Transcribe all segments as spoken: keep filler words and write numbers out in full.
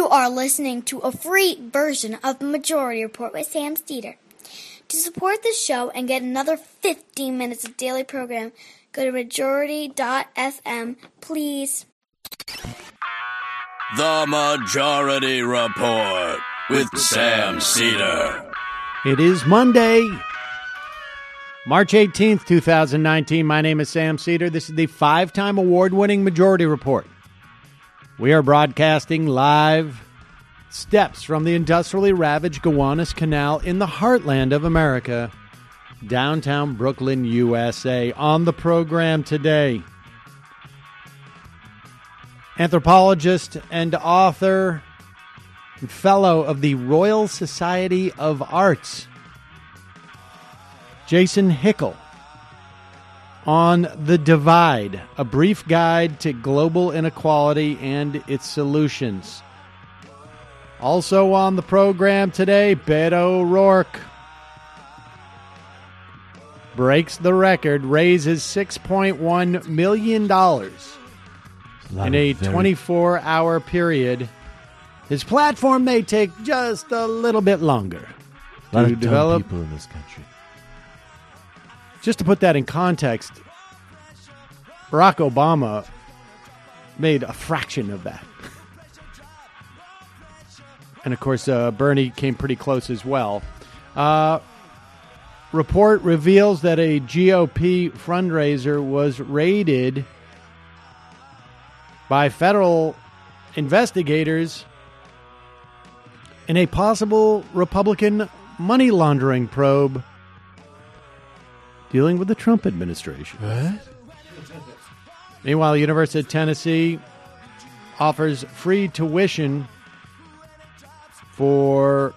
are listening to a free version of Majority Report with Sam Steeder. To support the show and get another fifteen minutes of daily program, go to majority dot f m, please. The Majority Report with Sam Steeder. It is Monday, March eighteenth, twenty nineteen. My name is Sam Steeder. This is the five-time award-winning Majority Report. We are broadcasting live steps from the industrially ravaged Gowanus Canal in the heartland of America, downtown Brooklyn, U S A. On the program today, anthropologist and author and fellow of the Royal Society of Arts, Jason Hickel, on The Divide, a brief guide to global inequality and its solutions. Also on the program today, Beto O'Rourke breaks the record, raises six point one million dollars in a twenty-four hour period. His platform may take just a little bit longer a lot to of develop. dumb people in this country. Just to put that in context, Barack Obama made a fraction of that. And, of course, uh, Bernie came pretty close as well. Uh, report reveals that a G O P fundraiser was raided by federal investigators in a possible Republican money laundering probe dealing with the Trump administration. What? Meanwhile, the University of Tennessee offers free tuition for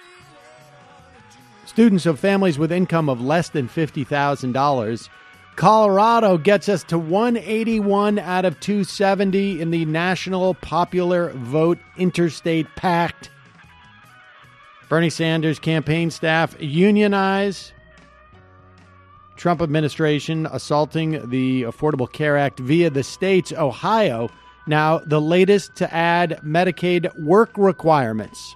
students of families with income of less than fifty thousand dollars. Colorado gets us to one eighty-one out of two seventy in the National Popular Vote Interstate Pact. Bernie Sanders' campaign staff unionize. Trump administration assaulting the Affordable Care Act via the states. Ohio, now the latest to add Medicaid work requirements.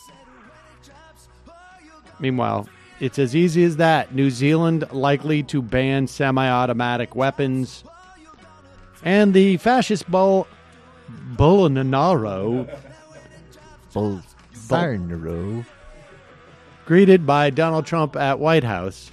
Meanwhile, it's as easy as that. New Zealand likely to ban semi-automatic weapons. And the fascist Bol- Bolsonaro Bolsonaro greeted by Donald Trump at White House,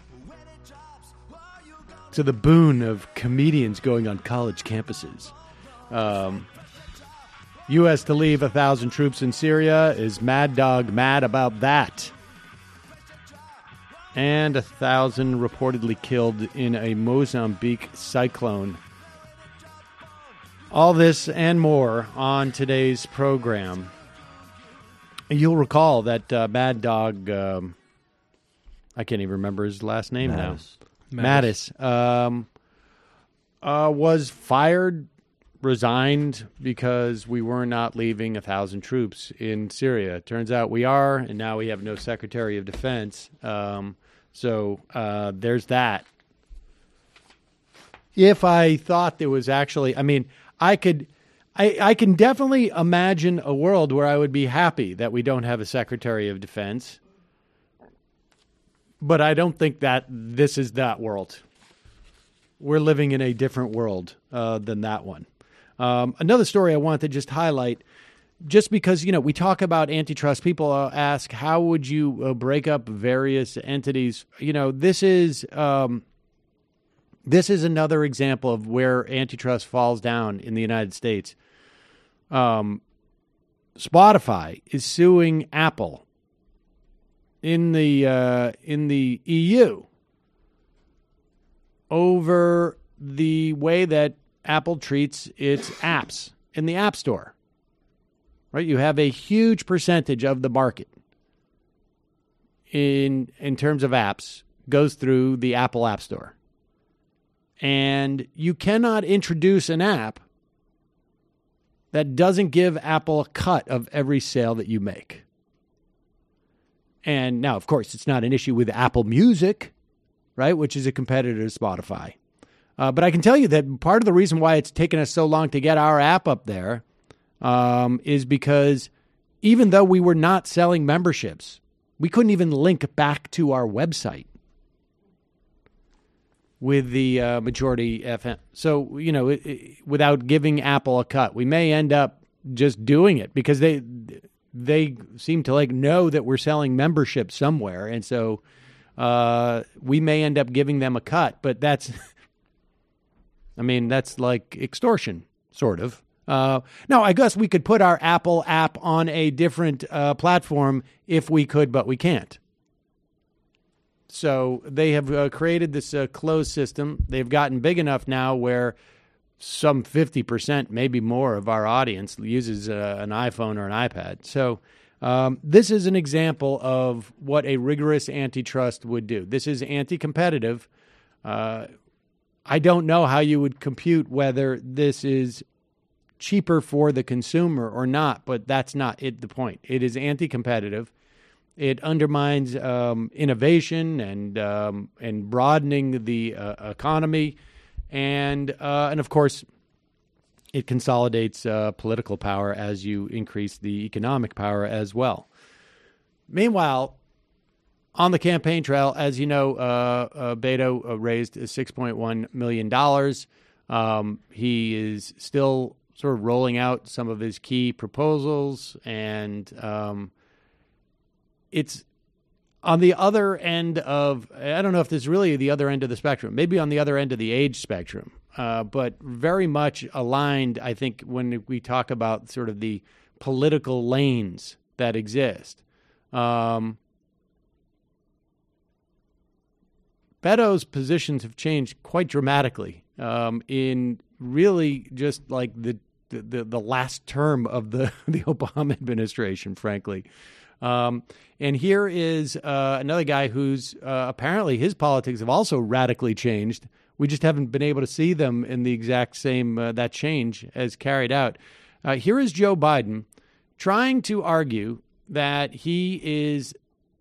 to the boon of comedians going on college campuses. Um, U S to leave a thousand troops in Syria. Is Mad Dog mad about that? And a thousand reportedly killed in a Mozambique cyclone. All this and more on today's program. You'll recall that uh, Mad Dog, um, I can't even remember his last name Mattis. now. Mattis, um, uh, was fired, resigned because we were not leaving a thousand troops in Syria. Turns out we are, and now we have no Secretary of Defense. Um, so uh, there's that. If I thought there was actually, I mean, I could, I, I can definitely imagine a world where I would be happy that we don't have a Secretary of Defense. But I don't think that this is that world. We're living in a different world uh, than that one. Um, another story I want to just highlight, just because, you know, we talk about antitrust, people uh, ask, how would you uh, break up various entities? You know, this is um, this is another example of where antitrust falls down in the United States. Um, Spotify is suing Apple in the uh, in the E U over the way that Apple treats its apps in the App Store. Right? You have a huge percentage of the market in in terms of apps goes through the Apple App Store. And you cannot introduce an app that doesn't give Apple a cut of every sale that you make. And now, of course, it's not an issue with Apple Music, right, which is a competitor to Spotify. Uh, but I can tell you that part of the reason why it's taken us so long to get our app up there um, is because even though we were not selling memberships. We couldn't even link back to our website with the uh, majority F M. So, you know, it, it, without giving Apple a cut, we may end up just doing it because they they seem to like know that we're selling membership somewhere. And so uh, we may end up giving them a cut. But that's, I mean, that's like extortion, sort of. Uh, no, I guess we could put our Apple app on a different uh, platform if we could, but we can't. So they have uh, created this uh, closed system. They've gotten big enough now where some fifty percent, maybe more, of our audience uses uh, an iPhone or an iPad. So um, this is an example of what a rigorous antitrust would do. This is anti-competitive. Uh, I don't know how you would compute whether this is cheaper for the consumer or not, but that's not it, the point. It is anti-competitive. It undermines um, innovation and um, and broadening the uh, economy, and uh, and of course, it consolidates uh, political power as you increase the economic power as well. Meanwhile, on the campaign trail, as you know, uh, uh, Beto uh, raised six point one million dollars. Um, he is still sort of rolling out some of his key proposals, and um, it's on the other end of, I don't know if this is really the other end of the spectrum, maybe on the other end of the age spectrum, uh, but very much aligned, I think, when we talk about sort of the political lanes that exist. Um, Beto's positions have changed quite dramatically um, in really just like the the, the last term of the, the Obama administration, frankly. Um, and here is uh, another guy who's uh, apparently his politics have also radically changed. We just haven't been able to see them in the exact same, uh, that change as carried out. Uh, here is Joe Biden trying to argue that he is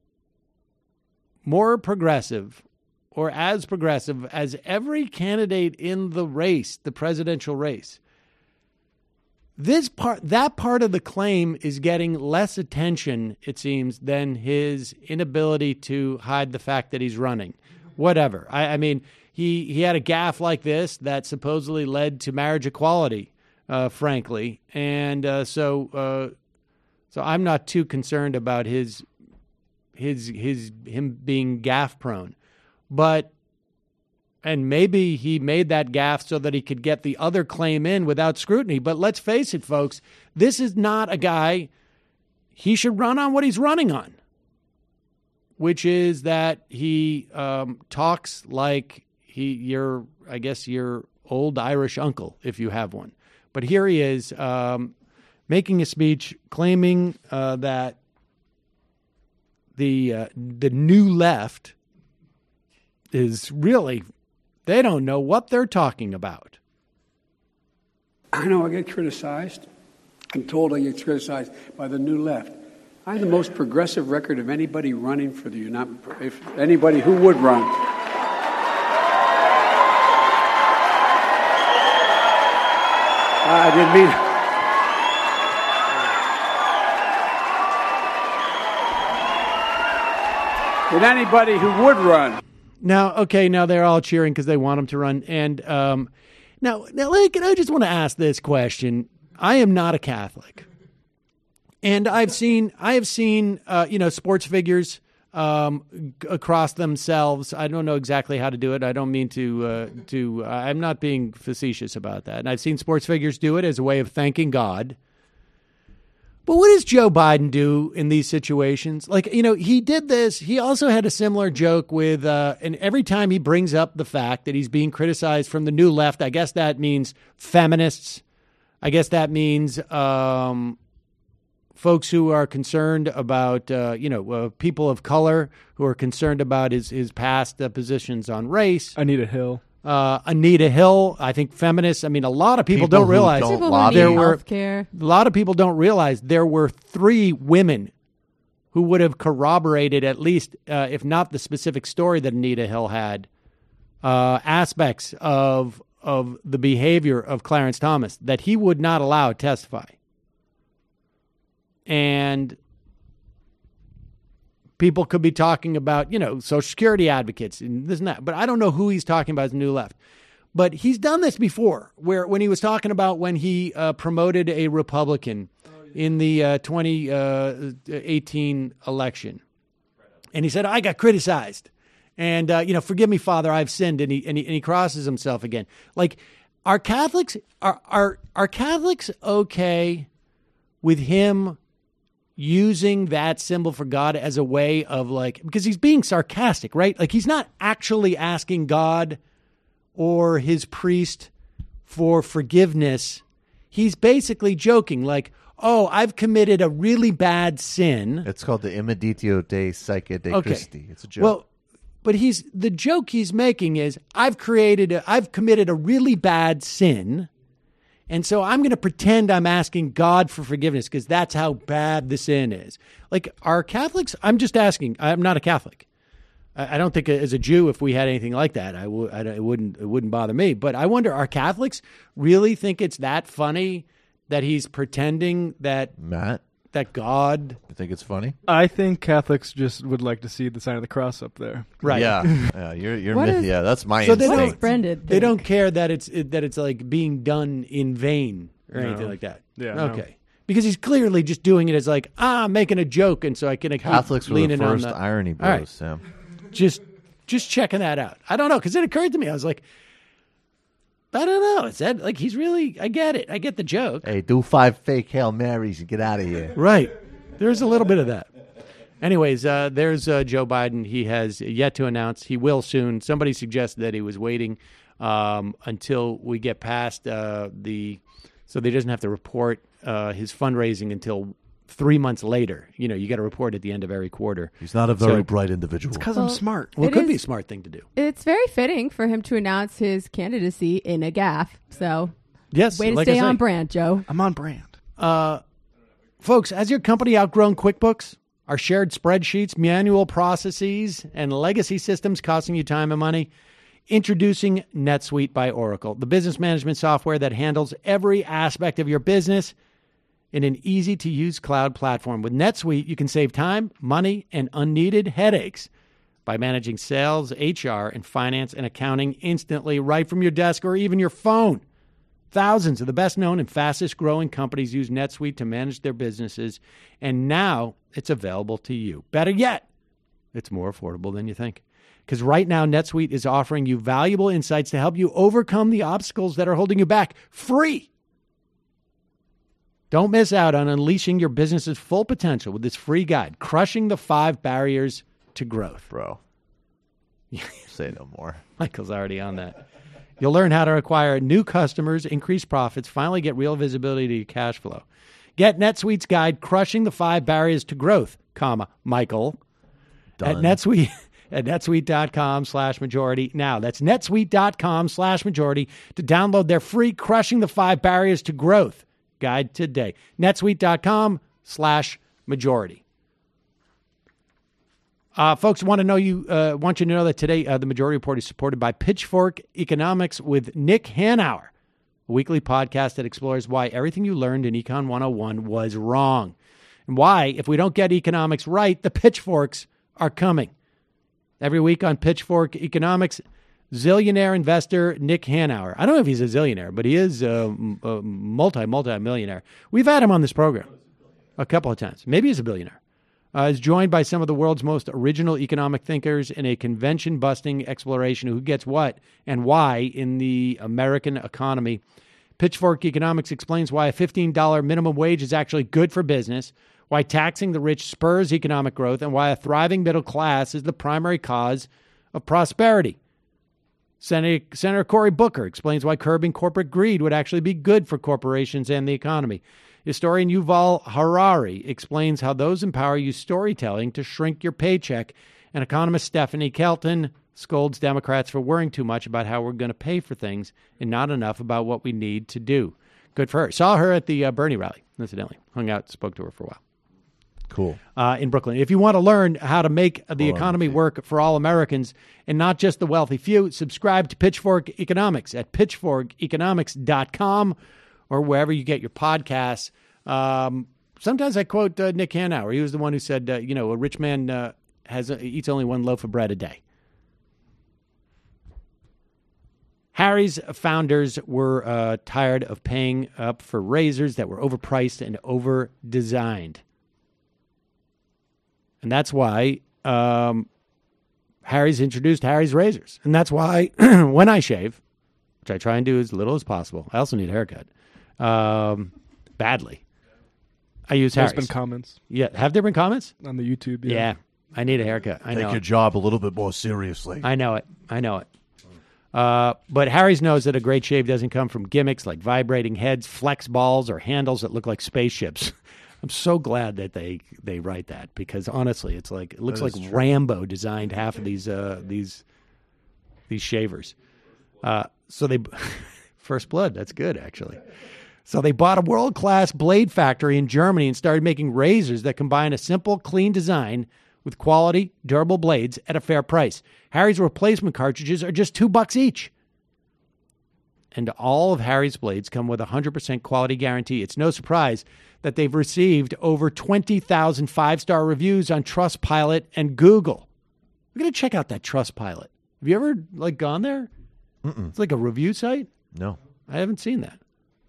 more progressive or as progressive as every candidate in the race, the presidential race. This part, that part of the claim is getting less attention, it seems, than his inability to hide the fact that he's running. Whatever. I, I mean, he, he had a gaffe like this that supposedly led to marriage equality, uh, frankly. And uh, so uh, so I'm not too concerned about his his his him being gaffe prone. But and maybe he made that gaffe so that he could get the other claim in without scrutiny. But let's face it, folks, this is not a guy, he should run on what he's running on, which is that he um, talks like he, your, I guess, your old Irish uncle, if you have one. But here he is um, making a speech claiming uh, that the uh, the new left is really, they don't know what they're talking about. I know I get criticized. I'm told I get criticized by the new left. I have the most progressive record of anybody running for the United, if anybody who would run. I didn't mean. With anybody who would run. Now, okay, now they're all cheering because they want him to run. And um, now, now, like, I just want to ask this question. I am not a Catholic, and I've seen, I have seen, uh, you know, sports figures um, g- across themselves. I don't know exactly how to do it. I don't mean to, uh, to. Uh, I'm not being facetious about that. And I've seen sports figures do it as a way of thanking God. But what does Joe Biden do in these situations? Like, you know, he did this. He also had a similar joke with, uh, and every time he brings up the fact that he's being criticized from the new left, I guess that means feminists. I guess that means um, folks who are concerned about, uh, you know, uh, people of color who are concerned about his, his past uh, positions on race. Anita Hill. Uh, Anita Hill, I think feminists. I mean, a lot of people, People don't who realize don't People who lobby. need there were healthcare. a lot of people don't realize there were three women who would have corroborated at least, uh, if not the specific story that Anita Hill had, uh, aspects of of the behavior of Clarence Thomas that he would not allow to testify. And And people could be talking about, you know, Social Security advocates and this and that. But I don't know who he's talking about as New Left. But he's done this before, where when he was talking about when he uh, promoted a Republican in the uh, twenty eighteen election. And he said, I got criticized. And, uh, you know, forgive me, Father, I've sinned. And he, and he, and he crosses himself again. Like, are Catholics, are, are, are Catholics okay with him using that symbol for God as a way of, like, because he's being sarcastic, right? Like, he's not actually asking God or his priest for forgiveness. He's basically joking, like, oh, I've committed a really bad sin. It's called the Immeditio Dei Psyche de Okay. Christi. It's a joke. Well, but he's the joke he's making is I've created, a, I've committed a really bad sin. And so I'm going to pretend I'm asking God for forgiveness because that's how bad the sin is. Like, are Catholics? I'm just asking. I'm not a Catholic. I I don't think as a Jew, if we had anything like that, I would. I, it wouldn't. It wouldn't bother me. But I wonder, are Catholics really think it's that funny that he's pretending that Matt, that God? you think it's funny? I think Catholics just would like to see the sign of the cross up there. Right. Yeah. yeah you're you're What myth- is- yeah, that's my So they What don't- does instinct. Brendan They think? don't care that it's that it's like being done in vain or No. anything like that. Yeah, no. Okay. Because he's clearly just doing it as like, ah, I'm making a joke, and so I can keep Catholics were the leaning on first the irony All right. bros, Sam. Just just checking that out. I don't know, because it occurred to me. I was like, I don't know. Is that like he's really? I get it. I get the joke. Hey, do five fake Hail Marys and get out of here. Right. There's a little bit of that. Anyways, uh, there's uh, Joe Biden. He has yet to announce. He will soon. Somebody suggested that he was waiting um, until we get past uh, the, so that he doesn't have to report uh, his fundraising until three months later. You know, you got to report at the end of every quarter. He's not a very So- bright individual. Because Well, I'm smart. Well, it, It could be a is- smart thing to do. It's very fitting for him to announce his candidacy in a gaffe. So, Yes. way to like I stay say. on brand, Joe. I'm on brand. Uh, folks, has your company outgrown QuickBooks? Are shared spreadsheets, manual processes, and legacy systems costing you time and money? Introducing NetSuite by Oracle, the business management software that handles every aspect of your business in an easy-to-use cloud platform. With NetSuite, you can save time, money, and unneeded headaches by managing sales, H R, and finance and accounting instantly right from your desk or even your phone. Thousands of the best-known and fastest-growing companies use NetSuite to manage their businesses, and now it's available to you. Better yet, it's more affordable than you think. Because right now, NetSuite is offering you valuable insights to help you overcome the obstacles that are holding you back, free. Don't miss out on unleashing your business's full potential with this free guide, Crushing the Five Barriers to Growth. Bro. Say no more. Michael's already on that. You'll learn how to acquire new customers, increase profits, finally get real visibility to your cash flow. Get NetSuite's guide, Crushing the Five Barriers to Growth, comma, Michael, Done. at NetSuite. At netsuite.com slash majority. Now, that's netsuite.com slash majority to download their free Crushing the Five Barriers to Growth guide today. netsuite.com slash majority. Uh, folks, want to know you uh, want you to know that today uh, the Majority Report is supported by Pitchfork Economics with Nick Hanauer, a weekly podcast that explores why everything you learned in Econ one oh one was wrong, and why, if we don't get economics right, the pitchforks are coming. Every week on Pitchfork Economics, zillionaire investor Nick Hanauer. I don't know if he's a zillionaire, but he is a, a multi, multi-millionaire. We've had him on this program a couple of times. Maybe he's a billionaire. Uh, is joined by some of the world's most original economic thinkers in a convention-busting exploration of who gets what and why in the American economy. Pitchfork Economics explains why a fifteen dollars minimum wage is actually good for business, why taxing the rich spurs economic growth, and why a thriving middle class is the primary cause of prosperity. Senator, Senator Cory Booker explains why curbing corporate greed would actually be good for corporations and the economy. Historian Yuval Harari explains how those in power use storytelling to shrink your paycheck. And economist Stephanie Kelton scolds Democrats for worrying too much about how we're going to pay for things and not enough about what we need to do. Good for her. Saw her at the uh, Bernie rally, incidentally. Hung out, spoke to her for a while. Cool. Uh, in Brooklyn. If you want to learn how to make the Well, economy okay. work for all Americans and not just the wealthy few, subscribe to Pitchfork Economics at pitchfork economics dot com or wherever you get your podcasts. Um, sometimes I quote uh, Nick Hanauer. He was the one who said, uh, you know, a rich man uh, has uh, eats only one loaf of bread a day. Harry's founders were uh, tired of paying up for razors that were overpriced and over-designed. And that's why um, Harry's introduced Harry's razors. And that's why when I shave, which I try and do as little as possible, I also need a haircut, um, badly, I use There's Harry's. been comments Yeah, have there been comments? on the YouTube. Yeah, Yeah. I need a haircut. I Take know your it. job a little bit more seriously. I know it. I know it. Uh, but Harry's knows that a great shave doesn't come from gimmicks like vibrating heads, flex balls, or handles that look like spaceships. I'm so glad that they, they write that, because honestly, it's like it looks That like is true. Rambo designed half of these uh, these these shavers. Uh, so they First Blood. That's good, actually. So they bought a world-class blade factory in Germany and started making razors that combine a simple, clean design with quality, durable blades at a fair price. Harry's replacement cartridges are just two bucks each. And all of Harry's blades come with a one hundred percent quality guarantee. It's no surprise that they've received over twenty thousand five-star reviews on Trustpilot and Google. We're going to check out that Trustpilot. Have you ever like gone there? Mm-mm. It's like a review site. No. I haven't seen that.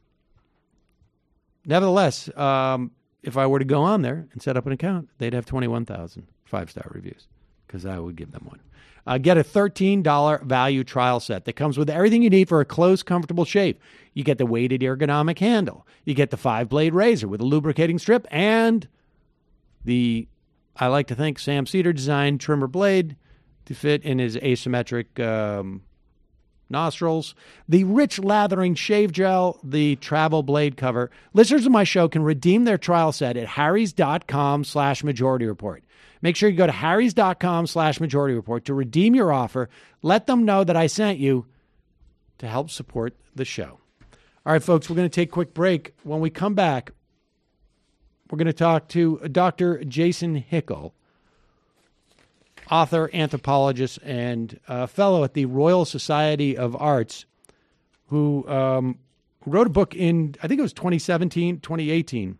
Nevertheless, um, if I were to go on there and set up an account, they'd have twenty-one thousand five-star reviews, because I would give them one. Uh, get a thirteen dollars value trial set that comes with everything you need for a close, comfortable shave. You get the weighted ergonomic handle. You get the five-blade razor with a lubricating strip and the, I like to think, Sam Cedar designed trimmer blade to fit in his asymmetric um, nostrils, the rich lathering shave gel, the travel blade cover. Listeners of my show can redeem their trial set at harrys.com slash majority report. Make sure you go to harrys.com slash majority report to redeem your offer. Let them know that I sent you to help support the show. All right, folks, we're going to take a quick break. When we come back, we're going to talk to Doctor Jason Hickel, author, anthropologist, and uh, fellow at the Royal Society of Arts, who um, wrote a book in, I think it was twenty seventeen, twenty eighteen,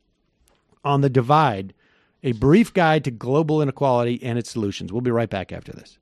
on The Divide, a brief guide to global inequality and its solutions. We'll be right back after this.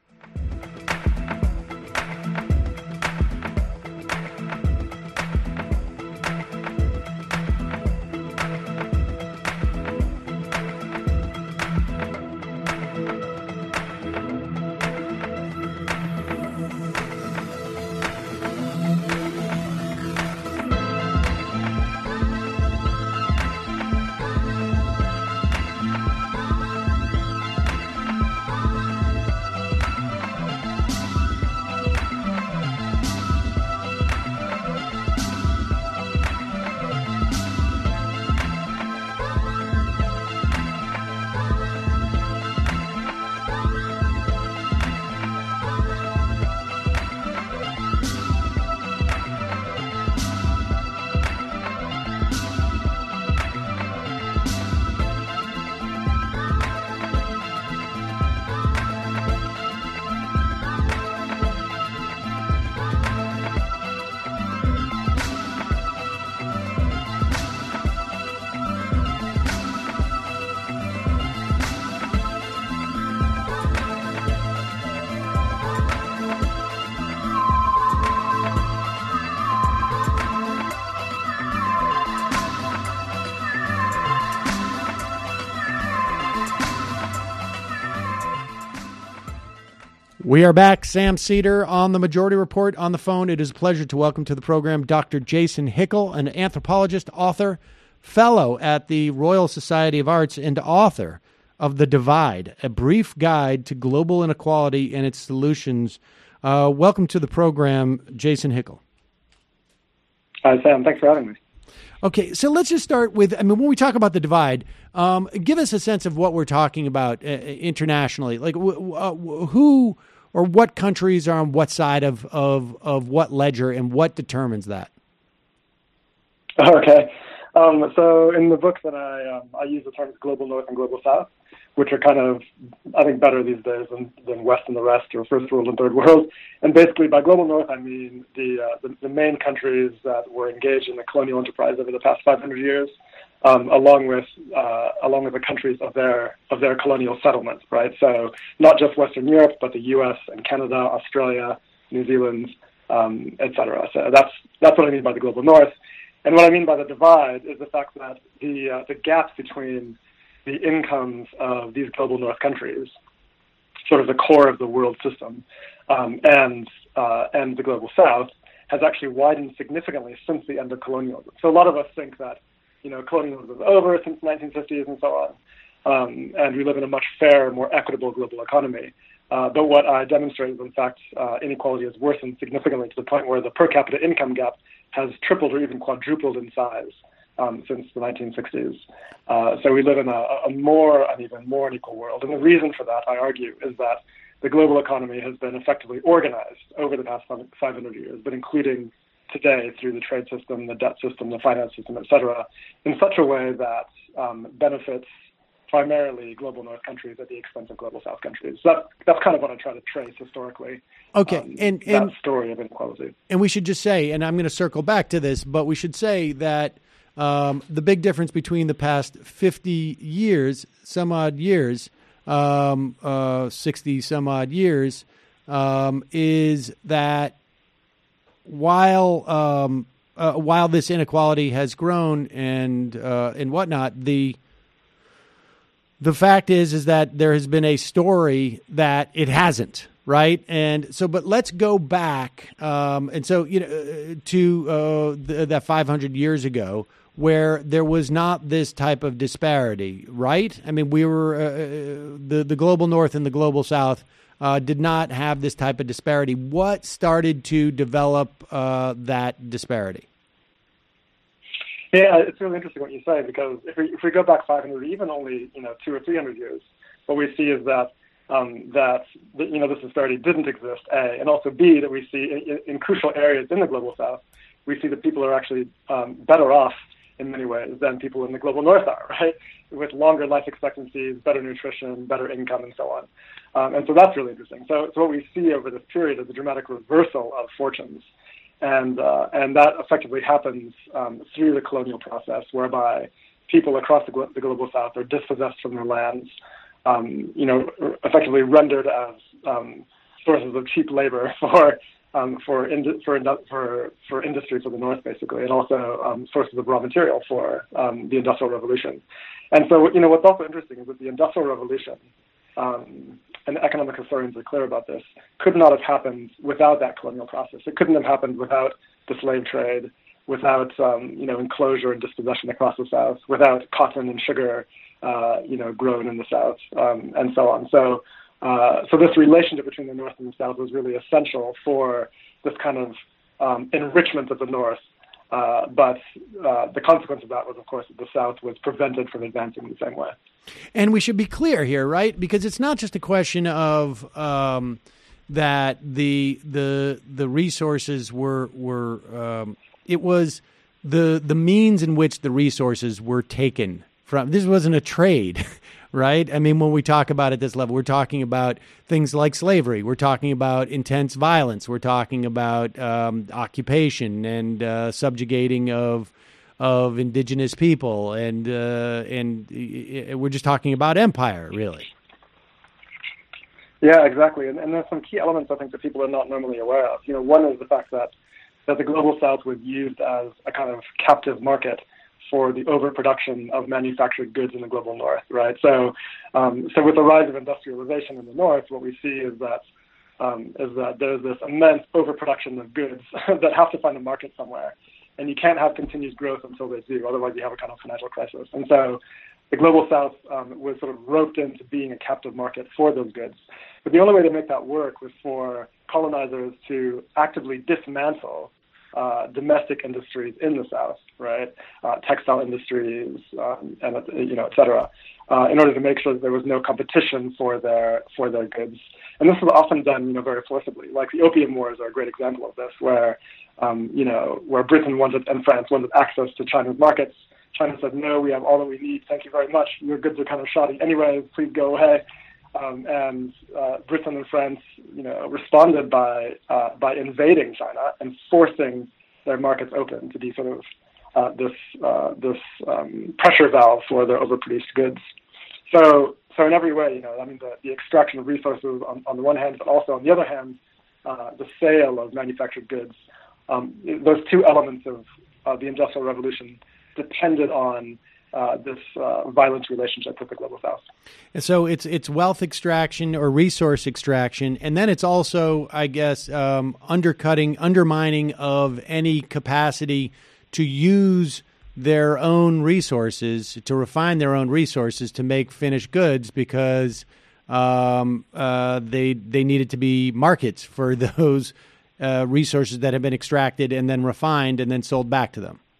We are back. Sam Cedar on the Majority Report on the phone. It is a pleasure to welcome to the program Doctor Jason Hickel, an anthropologist, author, fellow at the Royal Society of Arts, and author of The Divide, a brief guide to global inequality and its solutions. Uh, welcome to the program, Jason Hickel. Hi, Sam. Thanks for having me. Okay, so let's just start with, I mean, when we talk about The Divide, um, give us a sense of what we're talking about uh, internationally. Like, w- uh, who or what countries are on what side of, of, of what ledger, and what determines that? Okay. Um, so in the book that I um, I use the terms global north and global south, which are kind of, I think, better these days than, than west and the rest, or first world and third world. And basically by global north, I mean the, uh, the, the main countries that were engaged in the colonial enterprise over the past five hundred years. um, along with uh, along with the countries of their of their colonial settlements, right? So not just Western Europe, but the U S and Canada, Australia, New Zealand, um, et cetera. So that's that's what I mean by the global north. And what I mean by the divide is the fact that the uh, the gap between the incomes of these global north countries, sort of the core of the world system, um, and uh, and the global south, has actually widened significantly since the end of colonialism. So a lot of us think that, you know, colonialism is over since the nineteen fifties and so on, um, and we live in a much fairer, more equitable global economy. Uh, but what I demonstrate is, in fact, uh, inequality has worsened significantly to the point where the per capita income gap has tripled or even quadrupled in size um, since the nineteen sixties. Uh, so we live in a, a more, an even more unequal world. And the reason for that, I argue, is that the global economy has been effectively organized over the past five hundred years, but including today through the trade system, the debt system, the finance system, et cetera, in such a way that um, benefits primarily global north countries at the expense of global south countries. So that, that's kind of what I try to trace historically. Okay, um, and, that and story of inequality. And we should just say, and I'm going to circle back to this, but we should say that um, the big difference between the past fifty years, some odd years, um, uh, sixty some odd years, um, is that while um, uh, while this inequality has grown and uh, and whatnot, the The fact is, is that there has been a story that it hasn't, right? And so, but let's go back, um, and so you know, to uh, the, that five hundred years ago, where there was not this type of disparity, right? I mean, we were uh, the the global north and the global south uh, did not have this type of disparity. What started to develop uh, that disparity? Yeah, it's really interesting what you say, because if we if we go back five hundred, even only you know two or three hundred years, what we see is that um, that the, you know this disparity didn't exist. A, and also B, that we see in, in crucial areas in the global south, we see that people are actually um, better off in many ways than people in the global north are, right? With longer life expectancies, better nutrition, better income, and so on. Um, and so that's really interesting. So, so what we see over this period is a dramatic reversal of fortunes. And uh, and that effectively happens um, through the colonial process, whereby people across the, glo- the global south are dispossessed from their lands, um, you know, effectively rendered as um, sources of cheap labor for um, for, ind- for for for industry for the north, basically, and also um, sources of raw material for um, the Industrial Revolution. And so, you know, what's also interesting is that the Industrial Revolution, Um, and economic historians are clear about this, could not have happened without that colonial process. It couldn't have happened without the slave trade, without um, you know enclosure and dispossession across the South, without cotton and sugar, uh, you know, grown in the South, um, and so on. So, uh, so this relationship between the North and the South was really essential for this kind of um, enrichment of the North. Uh, but uh, the consequence of that was, of course, that the South was prevented from advancing in the same way. And we should be clear here, right? Because it's not just a question of um, that the the the resources were were um, it was the the means in which the resources were taken from. This wasn't a trade, right? I mean, when we talk about at this level, we're talking about things like slavery. We're talking about intense violence. We're talking about um, occupation and uh, subjugating of of indigenous people, and uh, and we're just talking about empire, really. Yeah, exactly. And, and there's some key elements I think that people are not normally aware of. You know, one is the fact that that the global South was used as a kind of captive market for the overproduction of manufactured goods in the global North, right? So, um, so with the rise of industrialization in the North, what we see is that um, is that there's this immense overproduction of goods that have to find a market somewhere. And you can't have continuous growth until they do, otherwise you have a kind of financial crisis. And so the global South um, was sort of roped into being a captive market for those goods. But the only way to make that work was for colonizers to actively dismantle uh, domestic industries in the South, right? Uh, textile industries, um, and you know, et cetera, uh, in order to make sure that there was no competition for their for their goods. And this was often done, you know, very forcibly. Like the Opium Wars are a great example of this, where Um, you know, where Britain wanted and France wanted access to China's markets. China said, no, we have all that we need. Thank you very much. Your goods are kind of shoddy anyway. Please go away. Um, and uh, Britain and France, you know, responded by uh, by invading China and forcing their markets open to be sort of uh, this uh, this um, pressure valve for their overproduced goods. So, so in every way, you know, I mean, the, the extraction of resources on, on the one hand, but also on the other hand, uh, the sale of manufactured goods. Um, those two elements of uh, the Industrial Revolution depended on uh, this uh, violent relationship with the Global South. And so it's it's wealth extraction or resource extraction, and then it's also, I guess, um, undercutting, undermining of any capacity to use their own resources, to refine their own resources to make finished goods, because um, uh, they they needed to be markets for those uh, resources that have been extracted and then refined and then sold back to them.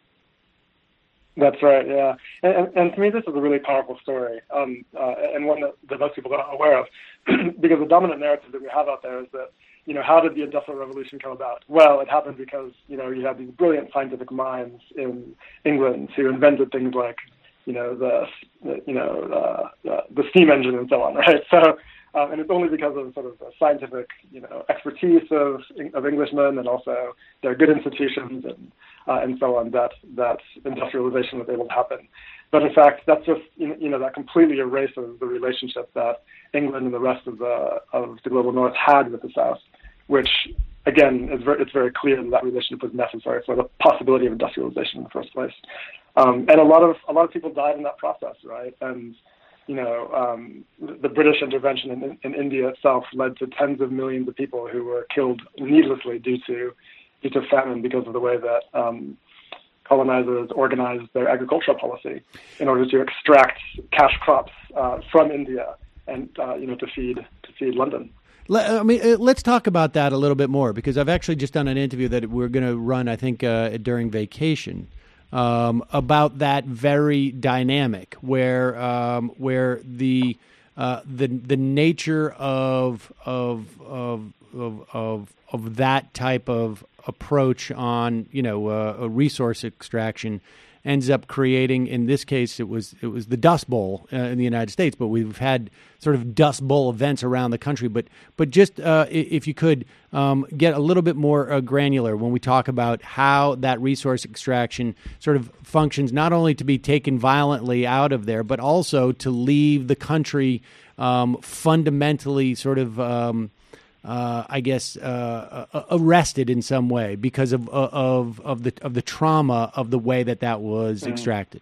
That's right, yeah. And, and, and to me, this is a really powerful story, um, uh, and one that, that most people are not aware of, because the dominant narrative that we have out there is that, you know, how did the Industrial Revolution come about? Well, it happened because, you know, you had these brilliant scientific minds in England who invented things like, you know, the, the you know, uh, uh, the steam engine and so on, right? So, um, and it's only because of sort of the scientific, you know, expertise of of Englishmen and also their good institutions and uh, and so on that that industrialization was able to happen. But in fact, that's just, you know, that completely erases the relationship that England and the rest of the of the global North had with the South, which, again, is very, it's very clear that that relationship was necessary for the possibility of industrialization in the first place. Um, and a lot of a lot of people died in that process, right? And you know, um, the British intervention in, in India itself led to tens of millions of people who were killed needlessly due to due to famine because of the way that um, colonizers organized their agricultural policy in order to extract cash crops uh, from India and uh, you know to feed to feed London. I mean, let's talk about that a little bit more, because I've actually just done an interview that we're going to run, I think, uh, during vacation, um, about that very dynamic where um, where the uh, the the nature of of of of of, of that type of approach on, you know, uh, a resource extraction ends up creating, in this case, it was it was the Dust Bowl uh, in the United States, but we've had sort of Dust Bowl events around the country. But but just uh, if you could um, get a little bit more uh, granular when we talk about how that resource extraction sort of functions, not only to be taken violently out of there, but also to leave the country um, fundamentally sort of um, Uh, I guess uh, uh, arrested in some way because of of of the of the trauma of the way that that was mm. extracted.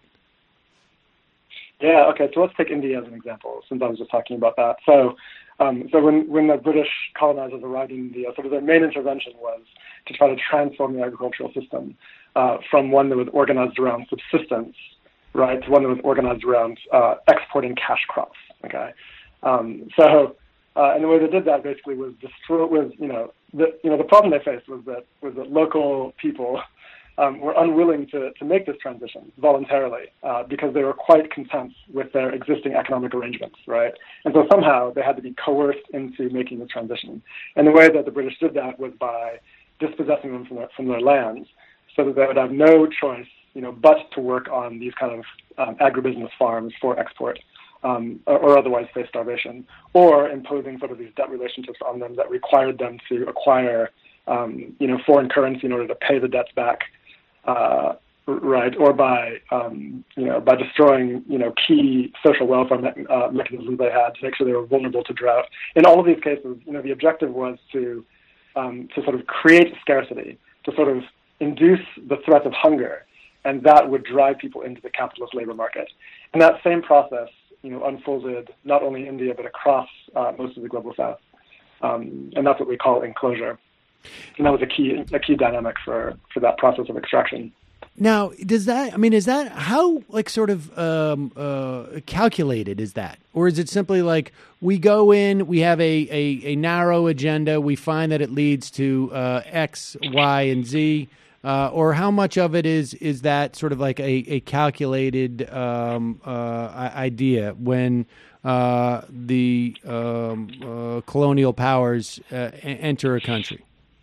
Yeah. Okay. So let's take India as an example, since I was just talking about that. So, um, so when when the British colonizers arrived in India, sort of their main intervention was to try to transform the agricultural system uh, from one that was organized around subsistence, right, to one that was organized around uh, exporting cash crops. Okay. Um, so. Uh, and the way they did that basically was destroy. Was you know the you know the problem they faced was that was that local people um, were unwilling to to make this transition voluntarily uh, because they were quite content with their existing economic arrangements, right? And so somehow they had to be coerced into making the transition. And the way that the British did that was by dispossessing them from their, from their lands, so that they would have no choice, you know, but to work on these kind of um, agribusiness farms for export. Um, or, or otherwise face starvation, or imposing sort of these debt relationships on them that required them to acquire, um, you know, foreign currency in order to pay the debts back, uh, right? Or by, um, you know, by destroying, you know, key social welfare me- uh, mechanisms they had to make sure they were vulnerable to drought. In all of these cases, you know, the objective was to um, to sort of create scarcity, to sort of induce the threat of hunger, and that would drive people into the capitalist labor market. And that same process, you know, unfolded not only in India but across uh, most of the global South, um, and that's what we call enclosure. And that was a key a key dynamic for, for that process of extraction. Now, does that? I mean, is that how like sort of um, uh, calculated is that, or is it simply like we go in, we have a a, a narrow agenda, we find that it leads to uh, X, Y, and Z. Uh, or how much of it is is that sort of like a, a calculated um, uh, idea when uh, the um, uh, colonial powers uh, enter a country?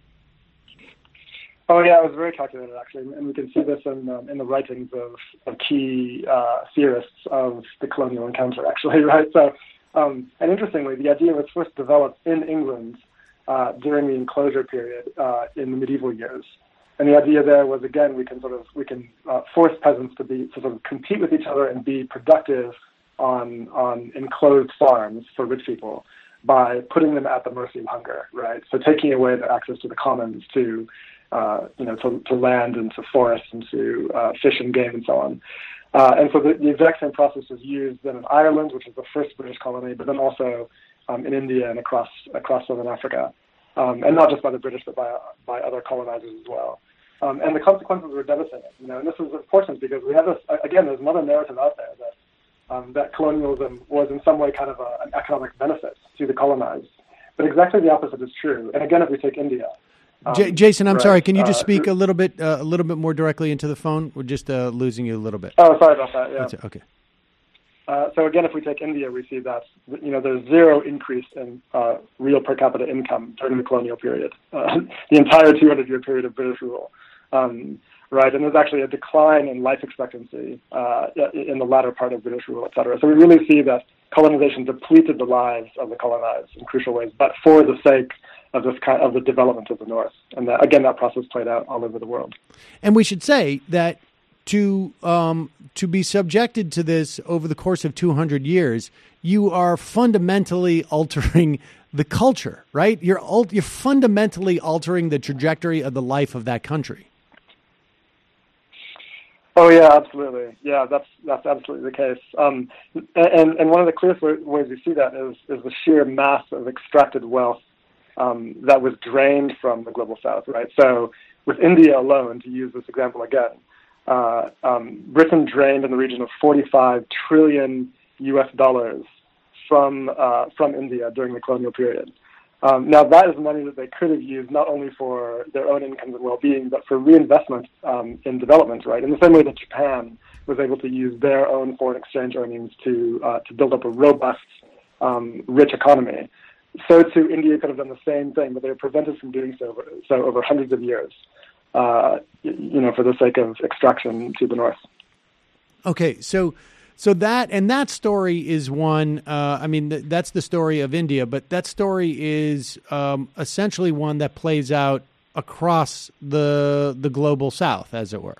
Oh yeah, it was very calculated actually, and we can see this in um, in the writings of, of key uh, theorists of the colonial encounter actually, right? So, um, and interestingly, the idea was first developed in England uh, during the enclosure period uh, in the medieval years. And the idea there was, again, we can sort of we can uh, force peasants to be to sort of compete with each other and be productive on on enclosed farms for rich people by putting them at the mercy of hunger, right? So taking away their access to the commons, to uh, you know, to, to land and to forests and to uh, fish and game and so on. Uh, and so the, the exact same process was used then in Ireland, which is the first British colony, but then also um, in India and across across southern Africa, um, and not just by the British, but by by other colonizers as well. Um, and the consequences were devastating. You know, and this is important because we have this again. There's another narrative out there that um, that colonialism was in some way kind of a, an economic benefit to the colonized, but exactly the opposite is true. And again, if we take India. Um, J- Jason, I'm right, sorry. Can you just uh, speak a little bit, uh, a little bit more directly into the phone? We're just uh, losing you a little bit. Oh, sorry about that. Yeah. That's it. Okay. Uh, so again, if we take India, we see that you know there's zero increase in uh, real per capita income during the colonial period, uh, the entire two hundred year period of British rule, um, right? And there's actually a decline in life expectancy uh, in the latter part of British rule, et cetera. So we really see that colonization depleted the lives of the colonized in crucial ways, but for the sake of this kind of the development of the North. And that, again, that process played out all over the world. And we should say that to um, to be subjected to this over the course of two hundred years, you are fundamentally altering the culture, right? You're ul- you're fundamentally altering the trajectory of the life of that country. Oh yeah, absolutely. Yeah, that's that's absolutely the case. Um, and and one of the clearest ways we see that is is the sheer mass of extracted wealth um, that was drained from the global South, right? So with India alone, to use this example again, uh, um, Britain drained in the region of forty-five trillion U S dollars from uh, from India during the colonial period. Um, now, that is money that they could have used not only for their own incomes and well-being, but for reinvestment um, in development, right? In the same way that Japan was able to use their own foreign exchange earnings to uh, to build up a robust, um, rich economy. So, too, India could have done the same thing, but they were prevented from doing so over, so over hundreds of years, uh, you know, for the sake of extraction to the north. Okay, so... So that and that story is one. Uh, I mean, th- that's the story of India, but that story is um, essentially one that plays out across the the global South, as it were.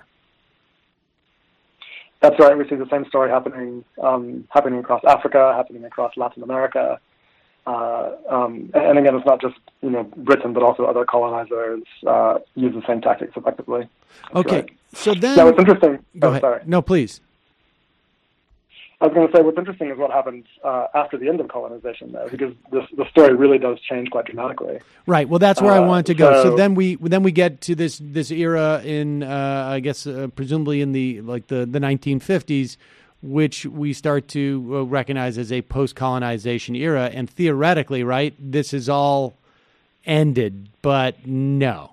That's right. We see the same story happening um, happening across Africa, happening across Latin America, uh, um, and again, it's not just you know Britain, but also other colonizers uh, use the same tactics effectively. That's okay, right. so then now what's interesting. Go oh, ahead. Sorry. No, please. I was going to say what's interesting is what happened uh, after the end of colonization, though, because this, the story really does change quite dramatically. Right. Well, that's where uh, I wanted to go. So, so then we then we get to this this era in uh, I guess uh, presumably in the like the, the nineteen fifties, which we start to uh, recognize as a post-colonization era, and theoretically, right, this is all ended, but no.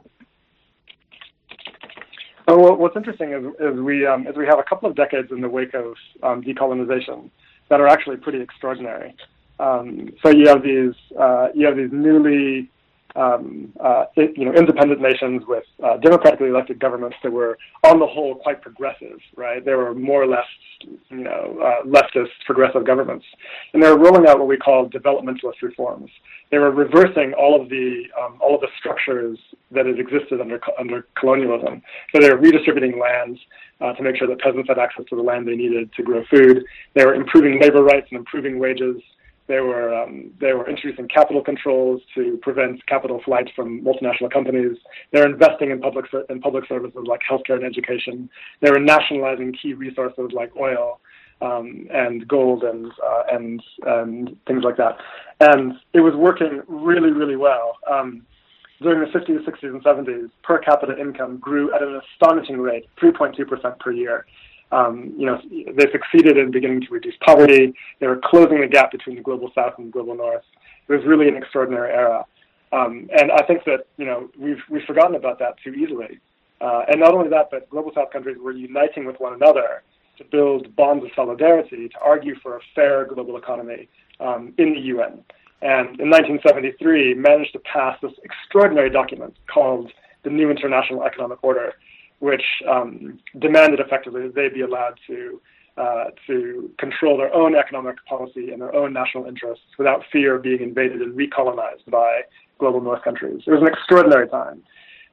Oh, well, what's interesting is, is we um, is we have a couple of decades in the wake of um, decolonization that are actually pretty extraordinary. Um, so you have these uh, you have these newly um, uh, it, you know independent nations with uh, democratically elected governments that were on the whole quite progressive, right? They were more or less you know uh, leftist progressive governments, and they were rolling out what we call developmentalist reforms. They were reversing all of the um, all of the structures that had existed under under colonialism. So they were redistributing lands uh, to make sure that peasants had access to the land they needed to grow food. They were improving labor rights and improving wages. They were um, they were introducing capital controls to prevent capital flight from multinational companies. They were investing in public in public services like healthcare and education. They were nationalizing key resources like oil. Um, and gold and uh, and and things like that, and it was working really, really well. Um, during the fifties, sixties, and seventies, per capita income grew at an astonishing rate, three point two percent per year. Um, you know, they succeeded in beginning to reduce poverty. They were closing the gap between the global South and the global North. It was really an extraordinary era, um, and I think that you know we've we've forgotten about that too easily. Uh, and not only that, but global South countries were uniting with one another to build bonds of solidarity, to argue for a fair global economy um, in the U N. And in nineteen seventy-three, managed to pass this extraordinary document called the New International Economic Order, which um, demanded effectively that they be allowed to uh, to control their own economic policy and their own national interests without fear of being invaded and recolonized by global North countries. It was an extraordinary time.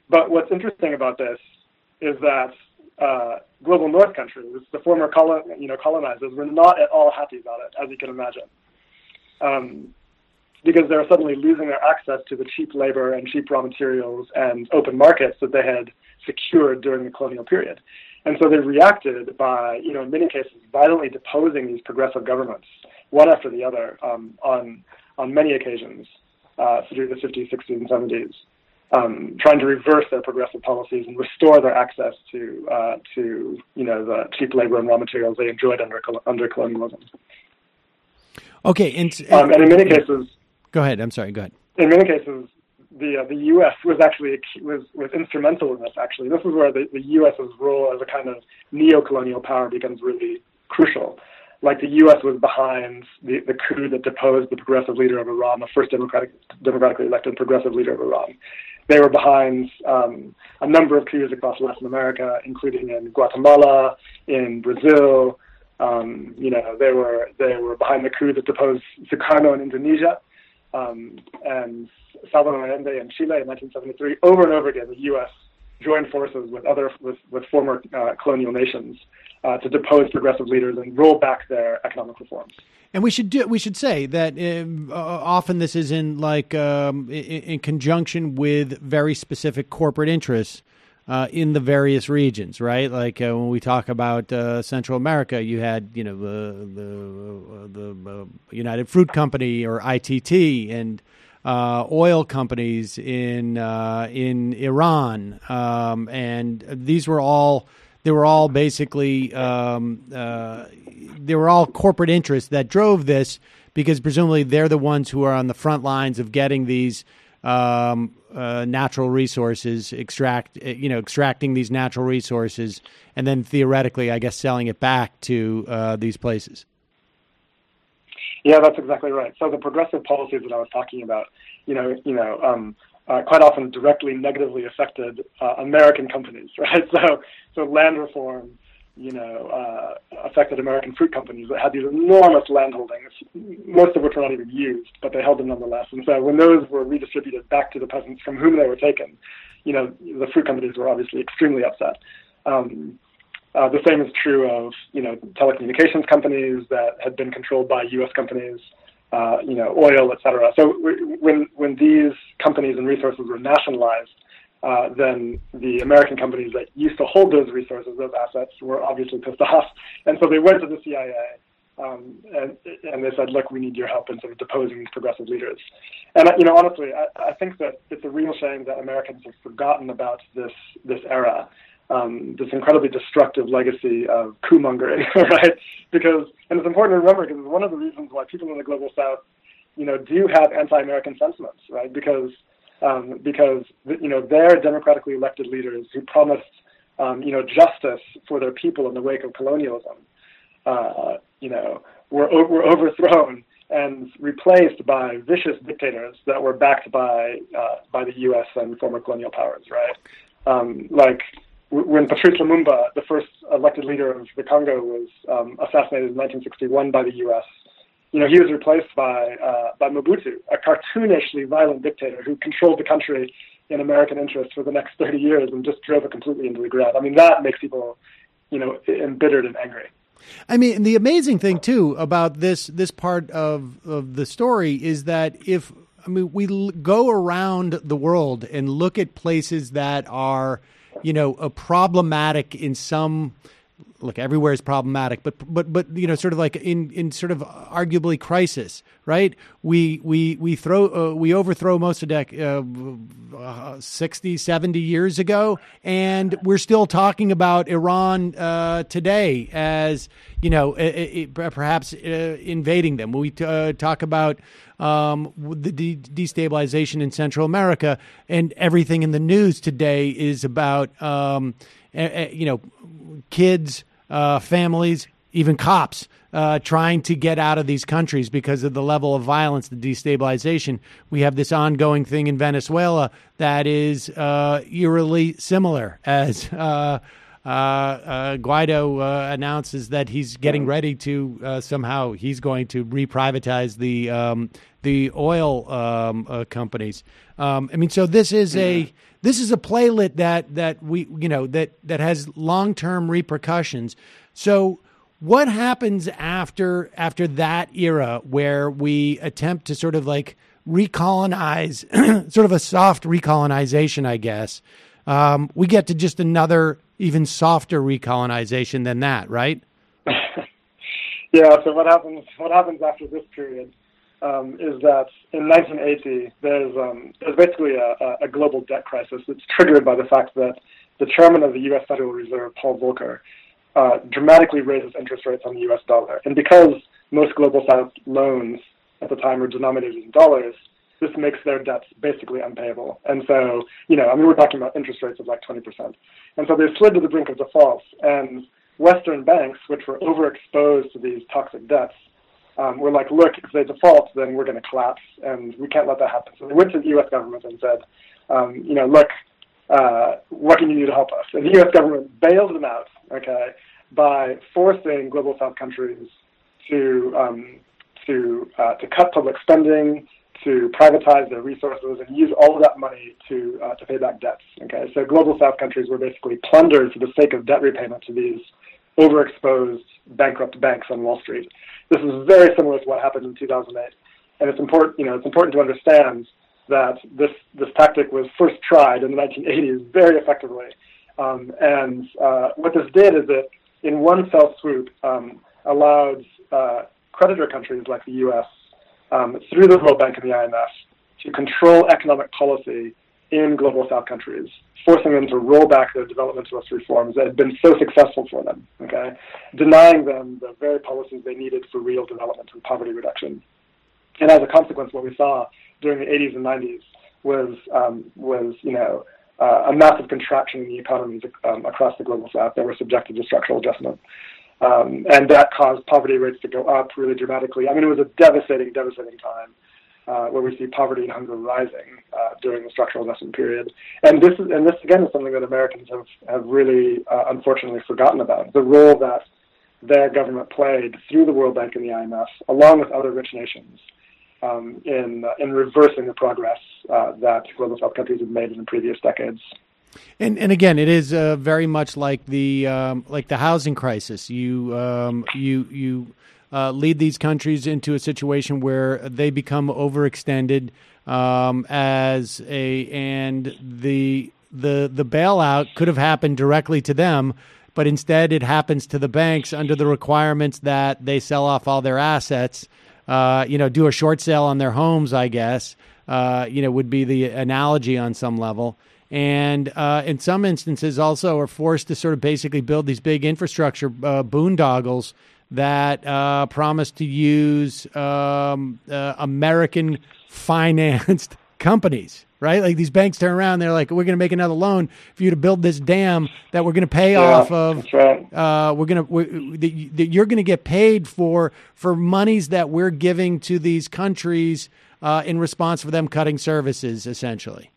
but what's interesting about this is that uh, global North countries, the former colon, you know, colonizers, were not at all happy about it, as you can imagine, um, because they're suddenly losing their access to the cheap labor and cheap raw materials and open markets that they had secured during the colonial period. And so they reacted by, you know, in many cases, violently deposing these progressive governments, one after the other, um, on on many occasions uh, through the fifties, sixties, and seventies, um, trying to reverse their progressive policies and restore their access to, uh, to you know, the cheap labor and raw materials they enjoyed under under colonialism. Okay, and, um, and in many cases, go ahead. I'm sorry. Go ahead. In many cases, the uh, the U S was actually was was instrumental in this. Actually, this is where the, the US's role as a kind of neo-colonial power becomes really crucial. Like the U S was behind the, the coup that deposed the progressive leader of Iran, the first democratic democratically elected progressive leader of Iran. They were behind um, a number of coups across Latin America, including in Guatemala, in Brazil. Um, you know, they were they were behind the coup that deposed Sukarno in Indonesia. Um, and Salvador Allende in Chile in nineteen seventy-three, over and over again, the U S joined forces with other with, with former uh, colonial nations uh, to depose progressive leaders and roll back their economic reforms. And we should do, we should say that uh, often this is in like um, in, in conjunction with very specific corporate interests uh, in the various regions, right? Like uh, when we talk about uh, Central America, you had you know the the, the uh, United Fruit Company or I T T and uh, oil companies in uh, in Iran, um, and these were all they were all basically um, uh, they were all corporate interests that drove this, because presumably they're the ones who are on the front lines of getting these um, uh, natural resources, extract you know extracting these natural resources, and then theoretically, I guess, selling it back to uh, these places. Yeah, that's exactly right. So the progressive policies that I was talking about, you know, you know, um, uh, quite often directly negatively affected uh, American companies, right? So, so land reform, you know, uh, affected American fruit companies that had these enormous land holdings, most of which were not even used, but they held them nonetheless. And so when those were redistributed back to the peasants from whom they were taken, you know, the fruit companies were obviously extremely upset. Um, Uh, the same is true of, you know, telecommunications companies that had been controlled by U S companies, uh, you know, oil, et cetera. So w- when when these companies and resources were nationalized, uh, then the American companies that used to hold those resources, those assets, were obviously pissed off. And so they went to the C I A um, and, and they said, look, we need your help in sort of deposing these progressive leaders. And, you know, honestly, I, I think that it's a real shame that Americans have forgotten about this this era. Um, this incredibly destructive legacy of coup mongering, right? Because, and it's important to remember, because it's one of the reasons why people in the global South, you know, do have anti-American sentiments, right? Because, um, because you know, their democratically elected leaders who promised, um, you know, justice for their people in the wake of colonialism, uh, you know, were were overthrown and replaced by vicious dictators that were backed by uh, by the U S and former colonial powers, right? Um, like. When Patrice Lumumba, the first elected leader of the Congo, was um, assassinated in nineteen sixty-one by the U S, you know, he was replaced by uh, by Mobutu, a cartoonishly violent dictator who controlled the country in American interest for the next thirty years and just drove it completely into the ground. I mean, that makes people, you know, embittered and angry. I mean, the amazing thing too about this this part of of the story is that if I mean we l- go around the world and look at places that are, you know, a problematic in some, look, everywhere is problematic, but, but, but, you know, sort of like in, in sort of arguably crisis, right? We, we, we throw, uh, we overthrow Mossadegh uh, uh, sixty, seventy years ago, and we're still talking about Iran uh, today as, you know, it, it, perhaps uh, invading them. We uh, talk about Um, the de- destabilization in Central America, and everything in the news today is about, um, a, a, you know, kids, uh, families, even cops uh, trying to get out of these countries because of the level of violence, the destabilization. We have this ongoing thing in Venezuela that is uh, eerily similar as uh, uh, uh, Guaido uh, announces that he's getting ready to uh, somehow he's going to re-privatize the um, the oil um, uh, companies. Um, I mean, so this is a this is a playlet that that we you know that that has long-term repercussions. So what happens after after that era where we attempt to sort of like recolonize, sort of a soft recolonization, I guess? Um, we get to just another even softer recolonization than that, right? Yeah. So what happens? What happens after this period um, is that in nineteen eighty there's um, there's basically a, a global debt crisis that's triggered by the fact that the chairman of the U S Federal Reserve, Paul Volcker, uh, dramatically raises interest rates on the U S dollar, and because most global South loans at the time were denominated in dollars, this makes their debts basically unpayable. And so, you know, I mean, we're talking about interest rates of like twenty percent. And so they slid to the brink of default, and Western banks, which were overexposed to these toxic debts, um, were like, look, if they default, then we're going to collapse, and we can't let that happen. So they went to the U S government and said, um, you know, look, uh, what can you do to help us? And the U S government bailed them out, okay, by forcing global South countries to um, to uh, to cut public spending, to privatize their resources, and use all of that money to uh, to pay back debts. Okay, so global South countries were basically plundered for the sake of debt repayment to these overexposed, bankrupt banks on Wall Street. This is very similar to what happened in two thousand eight, and it's important. You know, it's important to understand that this this tactic was first tried in the nineteen eighties very effectively, um, and uh, what this did is it, in one fell swoop, um, allowed uh, creditor countries like the U S Um, through the World Bank and the I M F to control economic policy in global South countries, forcing them to roll back their developmentalist reforms that had been so successful for them, okay, denying them the very policies they needed for real development and poverty reduction. And as a consequence, what we saw during the eighties and nineties was, um, was you know, uh, a massive contraction in the economies um, across the global South that were subjected to structural adjustment. Um, and that caused poverty rates to go up really dramatically. I mean, it was a devastating, devastating time uh, where we see poverty and hunger rising uh, during the structural adjustment period. And this is, and this again is something that Americans have have really, uh, unfortunately, forgotten about: the role that their government played through the World Bank and the I M F, along with other rich nations, um, in uh, in reversing the progress uh, that global South countries have made in the previous decades. And and again, it is uh, very much like the um, like the housing crisis. You um, you you uh, lead these countries into a situation where they become overextended um, as a and the the the bailout could have happened directly to them, but instead it happens to the banks under the requirements that they sell off all their assets. Uh, you know, do a short sale on their homes, I guess. Uh, you know, would be the analogy on some level. And uh, in some instances also are forced to sort of basically build these big infrastructure uh, boondoggles that uh, promise to use um, uh, American-financed companies, right? Like these banks turn around, they're like, we're going to make another loan for you to build this dam that we're going to pay yeah, off of. That's right. Uh, we're going to that you're going to get paid for for monies that we're giving to these countries uh, in response for them cutting services, essentially.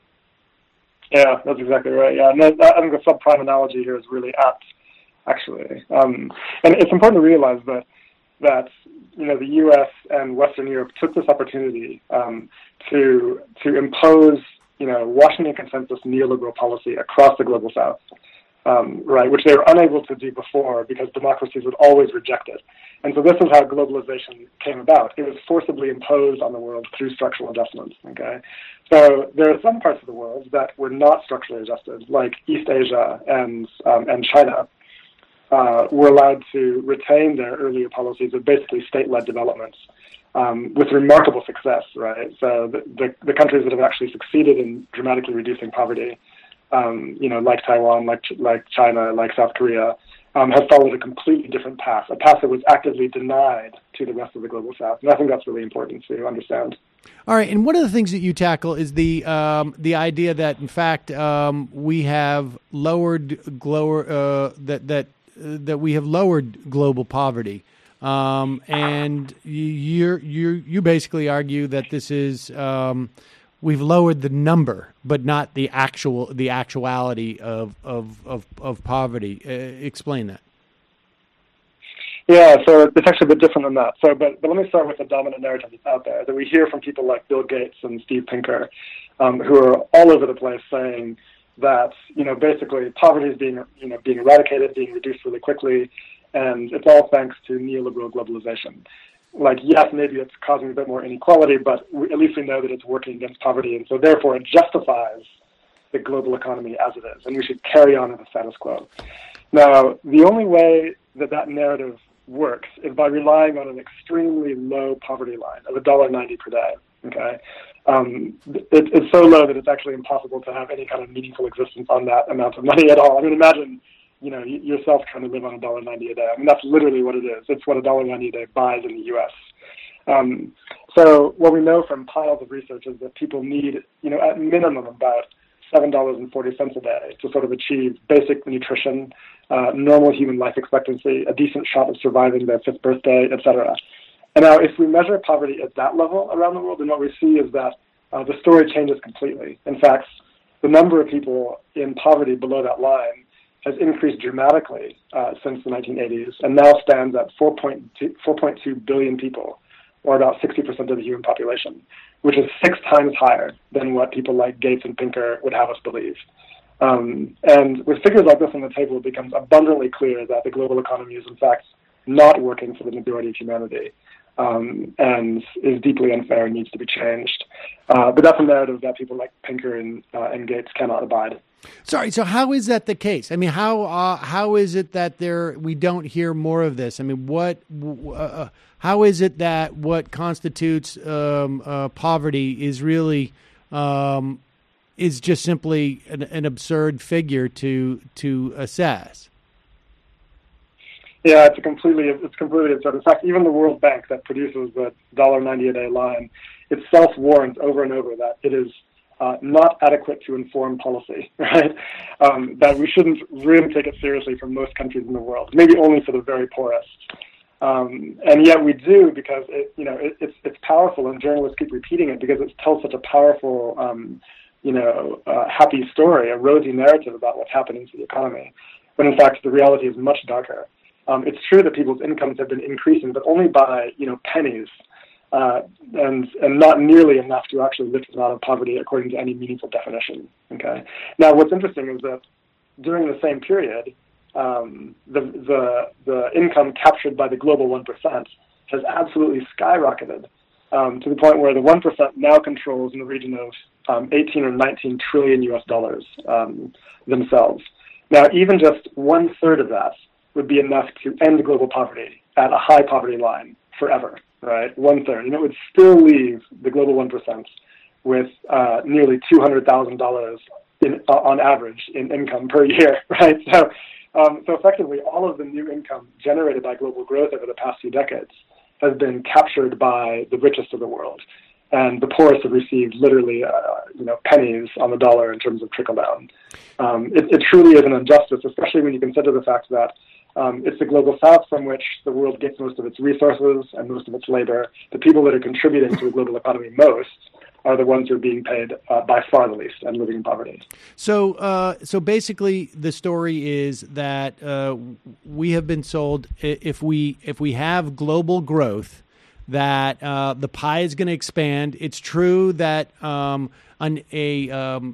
Yeah, that's exactly right. Yeah, and that, I think the subprime analogy here is really apt, actually. Um, and it's important to realize that that you know the U S and Western Europe took this opportunity um, to to impose you know Washington consensus neoliberal policy across the global South, um, right, which they were unable to do before because democracies would always reject it. And so this is how globalization came about. It was forcibly imposed on the world through structural adjustments. Okay, so there are some parts of the world that were not structurally adjusted, like East Asia and um, and China, uh, were allowed to retain their earlier policies of basically state-led developments um, with remarkable success. Right, so the, the the countries that have actually succeeded in dramatically reducing poverty, um, you know, like Taiwan, like like China, like South Korea. Um, have followed a completely different path, a path that was actively denied to the rest of the global South. And I think that's really important to understand. All right, and one of the things that you tackle is the um, the idea that, in fact, um, we have lowered glower, uh, that that uh, that we have lowered global poverty, um, and you you you basically argue that this is um, we've lowered the number, but not the actual the actuality of of of, of poverty. Uh, explain that. Yeah, so it's actually a bit different than that. So, but, but let me start with the dominant narrative that's out there that we hear from people like Bill Gates and Steve Pinker, um, who are all over the place saying that, you know, basically poverty is being, you know, being eradicated, being reduced really quickly, and it's all thanks to neoliberal globalization. Like, yes, maybe it's causing a bit more inequality, but we, at least we know that it's working against poverty, and so therefore it justifies the global economy as it is, and we should carry on in the status quo. Now, the only way that that narrative works is by relying on an extremely low poverty line of one dollar ninety per day. Okay, um, it, it's so low that it's actually impossible to have any kind of meaningful existence on that amount of money at all. I mean, imagine, you know, yourself trying to live on one dollar ninety a day. I mean, that's literally what it is. It's what one dollar ninety a day buys in the U S. Um, so what we know from piles of research is that people need, you know, at minimum about seven dollars and forty cents a day to sort of achieve basic nutrition, uh, normal human life expectancy, a decent shot of surviving their fifth birthday, et cetera. And now, if we measure poverty at that level around the world, then what we see is that uh, the story changes completely. In fact, the number of people in poverty below that line has increased dramatically uh, since the nineteen eighties and now stands at four point two billion people, or about sixty percent of the human population, which is six times higher than what people like Gates and Pinker would have us believe. Um, and with figures like this on the table, it becomes abundantly clear that the global economy is, in fact, not working for the majority of humanity, um, and is deeply unfair and needs to be changed. Uh, but that's a narrative that people like Pinker and, uh, and Gates cannot abide. Sorry, so how is that the case? I mean, how uh, how is it that there we don't hear more of this? I mean, what uh, how is it that what constitutes um, uh, poverty is really um, is just simply an, an absurd figure to to assess? Yeah, it's a completely it's completely absurd. In fact, even the World Bank that produces the one dollar ninety a day line itself warns over and over that it is Uh, not adequate to inform policy, right? Um, that we shouldn't really take it seriously from most countries in the world, maybe only for the very poorest. Um, and yet we do, because it, you know, it, it's it's powerful, and journalists keep repeating it because it tells such a powerful, um, you know, uh, happy story, a rosy narrative about what's happening to the economy. When in fact the reality is much darker. Um, it's true that people's incomes have been increasing, but only by, you know, pennies. Uh, and and not nearly enough to actually lift them out of poverty according to any meaningful definition. Okay. Now, what's interesting is that during the same period, um, the the the income captured by the global one percent has absolutely skyrocketed um, to the point where the one percent now controls in the region of um, eighteen or nineteen trillion U S dollars um, themselves. Now, even just one third of that would be enough to end global poverty at a high poverty line forever. Right, one third, and it would still leave the global one percent with uh, nearly two hundred thousand dollars in uh, on average in income per year. Right, so um, so effectively, all of the new income generated by global growth over the past few decades has been captured by the richest of the world, and the poorest have received literally, uh, you know, pennies on the dollar in terms of trickle down. Um, it, it truly is an injustice, especially when you consider the fact that Um, it's the global south from which the world gets most of its resources and most of its labor. The people that are contributing to the global economy most are the ones who are being paid uh, by far the least and living in poverty. So, uh, so basically, the story is that uh, we have been sold if we if we have global growth, that uh, the pie is going to expand. It's true that um, an, a um,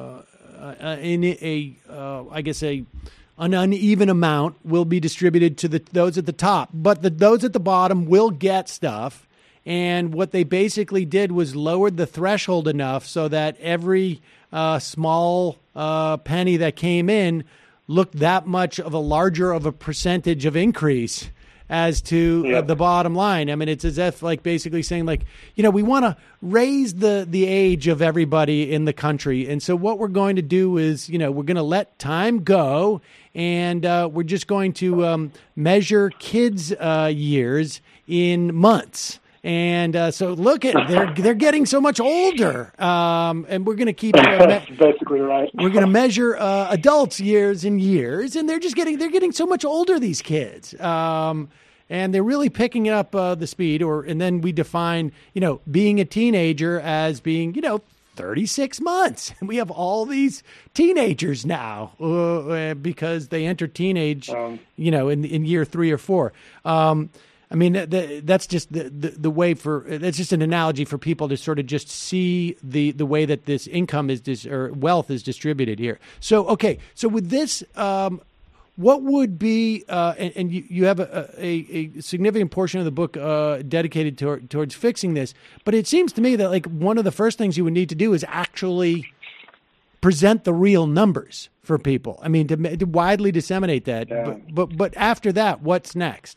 uh, in a uh, I guess a an uneven amount will be distributed to the those at the top, but the those at the bottom will get stuff. And what they basically did was lowered the threshold enough so that every uh, small uh, penny that came in looked that much of a larger of a percentage of increase as to yeah. uh, the bottom line. I mean, it's as if like basically saying like, you know, we want to raise the, the age of everybody in the country. And so what we're going to do is, you know, we're going to let time go, and uh, we're just going to um, measure kids' uh, years in months. And uh, so look at they're they're getting so much older, um, and we're going to keep. Uh, That's me- basically right. We're going to measure uh, adults' years in years, and they're just getting they're getting so much older. These kids, um, and they're really picking up uh, the speed. Or and then we define, you know, being a teenager as being, you know, thirty-six months. And we have all these teenagers now uh, because they enter teenage, um, you know, in in year three or four. Um, I mean, the, that's just the, the, the way for, that's just an analogy for people to sort of just see the, the way that this income is, dis, or wealth is distributed here. So, okay. So with this, um, what would be, uh, and, and you, you have a, a, a significant portion of the book uh, dedicated to, towards fixing this, but it seems to me that like one of the first things you would need to do is actually present the real numbers for people. I mean, to, to widely disseminate that. Yeah. But, but but after that, what's next?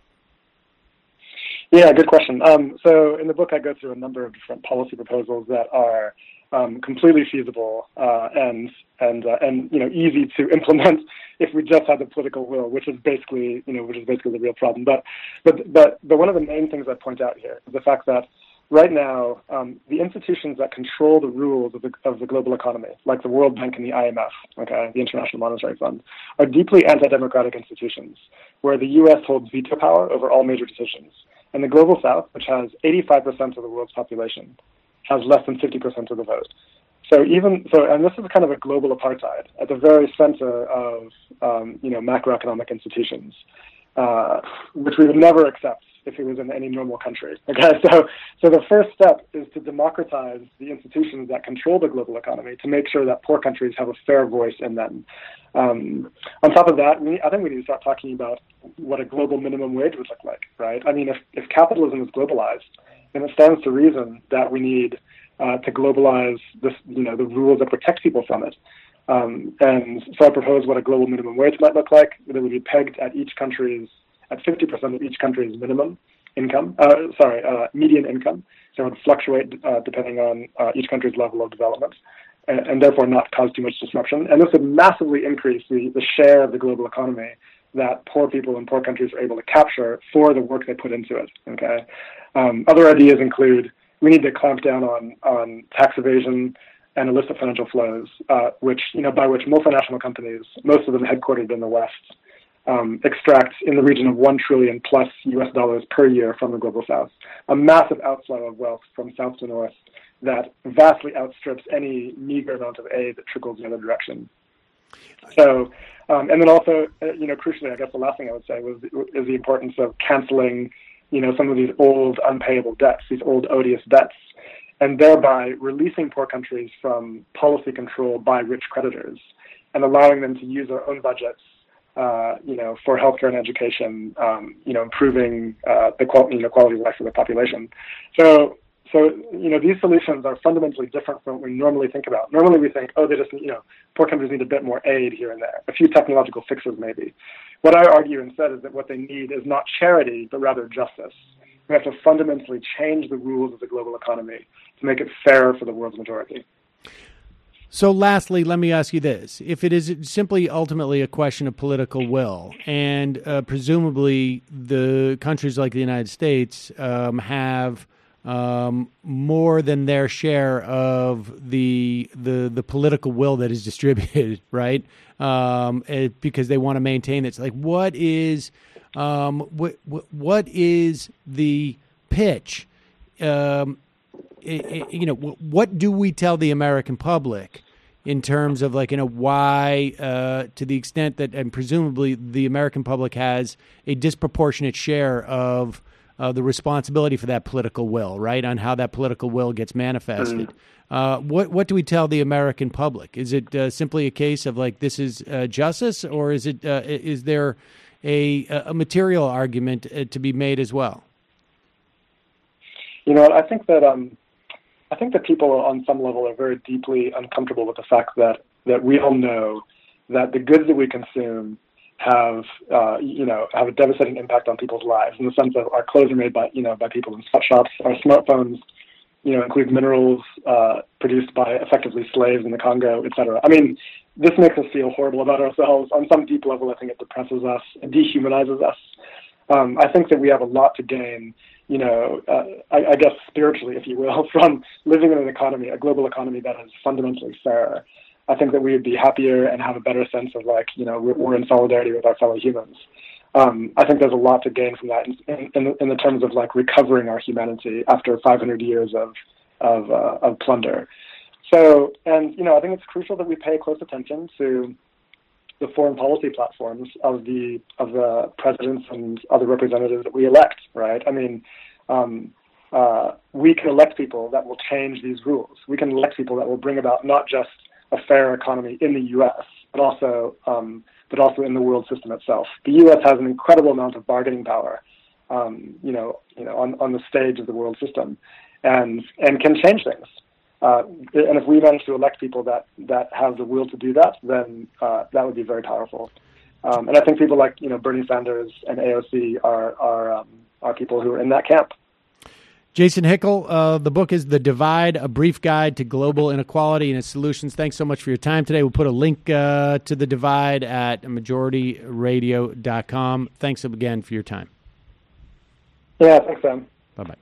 Yeah, good question. Um, so in the book, I go through a number of different policy proposals that are um, completely feasible uh, and and uh, and you know easy to implement if we just had the political will, which is basically you know which is basically the real problem. But but but but one of the main things I point out here is the fact that right now um, the institutions that control the rules of the of the global economy, like the World Bank and the I M F, okay, the International Monetary Fund, are deeply anti-democratic institutions where the U S holds veto power over all major decisions. And the Global South, which has eighty-five percent of the world's population, has less than fifty percent of the vote. So even so, and this is kind of a global apartheid at the very center of um, you know macroeconomic institutions, uh, which we would never accept if it was in any normal country. Okay, so so the first step is to democratize the institutions that control the global economy to make sure that poor countries have a fair voice in them. Um, on top of that, we, I think we need to start talking about what a global minimum wage would look like, right? I mean, if, if capitalism is globalized, then it stands to reason that we need uh, to globalize this, you know, the rules that protect people from it. Um, and so I propose what a global minimum wage might look like. That would be pegged at each country's, at fifty percent of each country's minimum income, uh, sorry, uh, median income. So it would fluctuate uh, depending on uh, each country's level of development, and, and therefore not cause too much disruption. And this would massively increase the, the share of the global economy that poor people in poor countries are able to capture for the work they put into it. Okay. Um, other ideas include we need to clamp down on on tax evasion and illicit financial flows, uh, which you know by which multinational companies, most of them headquartered in the West, um, extract in the region of one trillion plus U S dollars per year from the global South, a massive outflow of wealth from South to North that vastly outstrips any meager amount of aid that trickles the other direction. So, um, and then also, uh, you know, crucially, I guess the last thing I would say was is the importance of canceling, you know, some of these old unpayable debts, these old odious debts, and thereby releasing poor countries from policy control by rich creditors and allowing them to use their own budgets, uh, you know, for healthcare and education, um, you know, improving uh, the quality, you know, quality of life of the population. So. So, you know, these solutions are fundamentally different from what we normally think about. Normally we think, oh, they just, you know, poor countries need a bit more aid here and there, a few technological fixes maybe. What I argue instead is that what they need is not charity, but rather justice. We have to fundamentally change the rules of the global economy to make it fairer for the world's majority. So lastly, let me ask you this. If it is simply ultimately a question of political will, and uh, presumably the countries like the United States um, have Um, more than their share of the the the political will that is distributed, right? Um, it, because they want to maintain it. It's like, what is um, what, what what is the pitch? Um, it, it, you know, what do we tell the American public in terms of like, you know, why, uh, to the extent that, and presumably the American public has a disproportionate share of Uh, the responsibility for that political will, right, on how that political will gets manifested. Uh, what what do we tell the American public? Is it uh, simply a case of like this is uh, justice, or is it uh, is there a a material argument uh, to be made as well? You know, I think that um, I think that people on some level are very deeply uncomfortable with the fact that that we all know that the goods that we consume have, uh, you know, have a devastating impact on people's lives in the sense of our clothes are made by, you know, by people in sweatshops. Our smartphones, you know, include minerals uh, produced by effectively slaves in the Congo, et cetera. I mean, this makes us feel horrible about ourselves. On some deep level, I think it depresses us, it dehumanizes us. Um, I think that we have a lot to gain, you know, uh, I, I guess spiritually, if you will, from living in an economy, a global economy that is fundamentally fair. I think that we would be happier and have a better sense of like, you know, we're, we're in solidarity with our fellow humans. Um, I think there's a lot to gain from that in, in, in the terms of like recovering our humanity after five hundred years of of, uh, of plunder. So, and, you know, I think it's crucial that we pay close attention to the foreign policy platforms of the of the presidents and other representatives that we elect, right? I mean, um, uh, we can elect people that will change these rules. We can elect people that will bring about not just a fair economy in the U S, but also um, but also in the world system itself. The U S has an incredible amount of bargaining power, um, you know, you know, on, on the stage of the world system, and and can change things. Uh, and if we manage to elect people that, that have the will to do that, then uh, that would be very powerful. Um, and I think people like, you know, Bernie Sanders and A O C are are um, are people who are in that camp. Jason Hickel, uh, the book is The Divide, A Brief Guide to Global Inequality and Its Solutions. Thanks so much for your time today. We'll put a link uh, to The Divide at majority radio dot com. Thanks again for your time. Yeah, thanks, Sam. Bye-bye.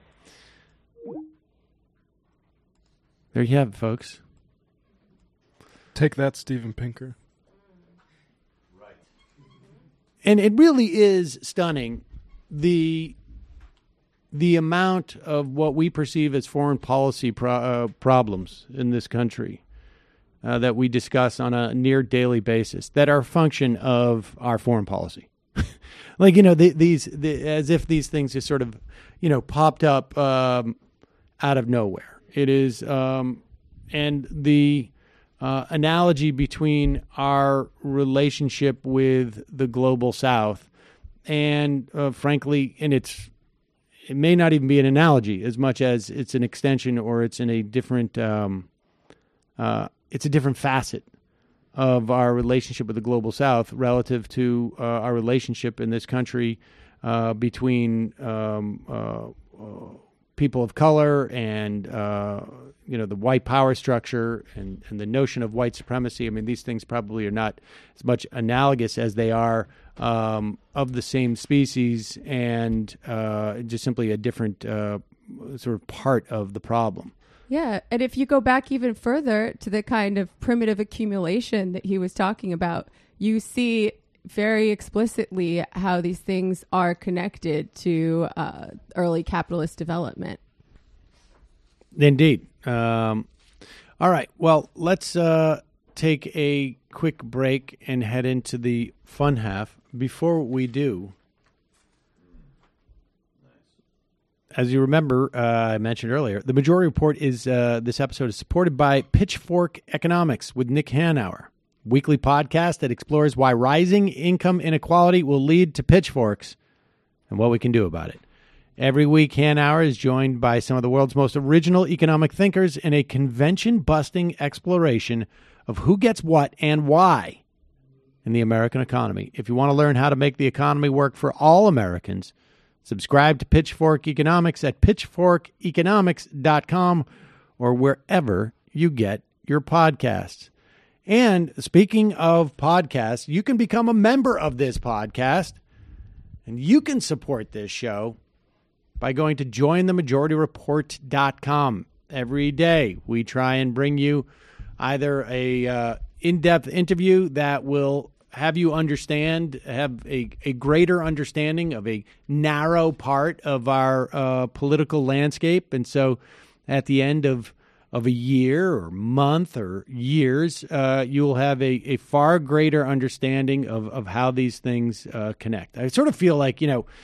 There you have it, folks. Take that, Steven Pinker. Right. And it really is stunning, the the amount of what we perceive as foreign policy pro- uh, problems in this country uh, that we discuss on a near daily basis that are a function of our foreign policy. Like, you know, the, these the, as if these things just sort of, you know, popped up um, out of nowhere. It is, um, and the uh, analogy between our relationship with the global South, and uh, frankly, and it's it may not even be an analogy as much as it's an extension, or it's in a different, um, uh, it's a different facet of our relationship with the global South relative to uh, our relationship in this country uh, between. Um, uh, uh, people of color and, uh, you know, the white power structure and, and the notion of white supremacy. I mean, these things probably are not as much analogous as they are um, of the same species, and uh, just simply a different uh, sort of part of the problem. Yeah, and if you go back even further to the kind of primitive accumulation that he was talking about, you see very explicitly how these things are connected to uh, early capitalist development. Indeed. Um, all right. Well, let's uh, take a quick break and head into the fun half. Before we do, as you remember, uh, I mentioned earlier, the Majority Report is uh, this episode is supported by Pitchfork Economics with Nick Hanauer. Weekly podcast that explores why rising income inequality will lead to pitchforks and what we can do about it. Every week, Hanauer is joined by some of the world's most original economic thinkers in a convention-busting exploration of who gets what and why in the American economy. If you want to learn how to make the economy work for all Americans, subscribe to Pitchfork Economics at pitchfork economics dot com or wherever you get your podcasts. And speaking of podcasts, you can become a member of this podcast, and you can support this show by going to join the majority report dot com. Every day, we try and bring you either a uh, in-depth interview that will have you understand, have a, a greater understanding of a narrow part of our uh, political landscape. And so at the end of of a year or month or years, uh, you will have a, a far greater understanding of, of how these things uh, connect. I sort of feel like, you know,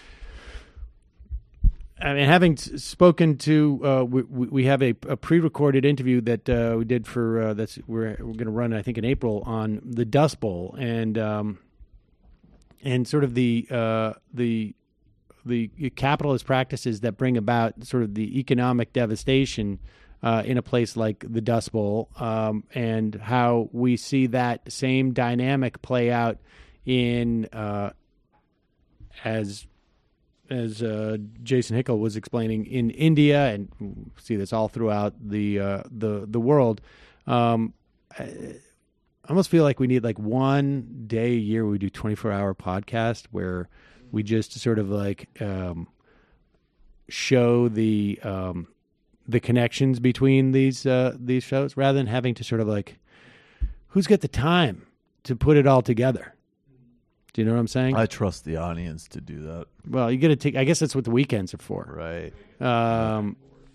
I mean, having spoken to, uh, we, we have a, a pre-recorded interview that uh, we did for, uh, that's we're, we're going to run, I think, in April on the Dust Bowl and um, and sort of the uh, the the capitalist practices that bring about sort of the economic devastation Uh, in a place like the Dust Bowl, um, and how we see that same dynamic play out in uh, as as uh, Jason Hickel was explaining in India, and we see this all throughout the uh, the the world. Um, I almost feel like we need like one day a year where we do twenty-four hour podcast where we just sort of like um, show the um, the connections between these uh, these shows, rather than having to sort of like, who's got the time to put it all together? Do you know what I'm saying? I trust the audience to do that. Well, you got to take. I guess that's what the weekends are for, right? Um,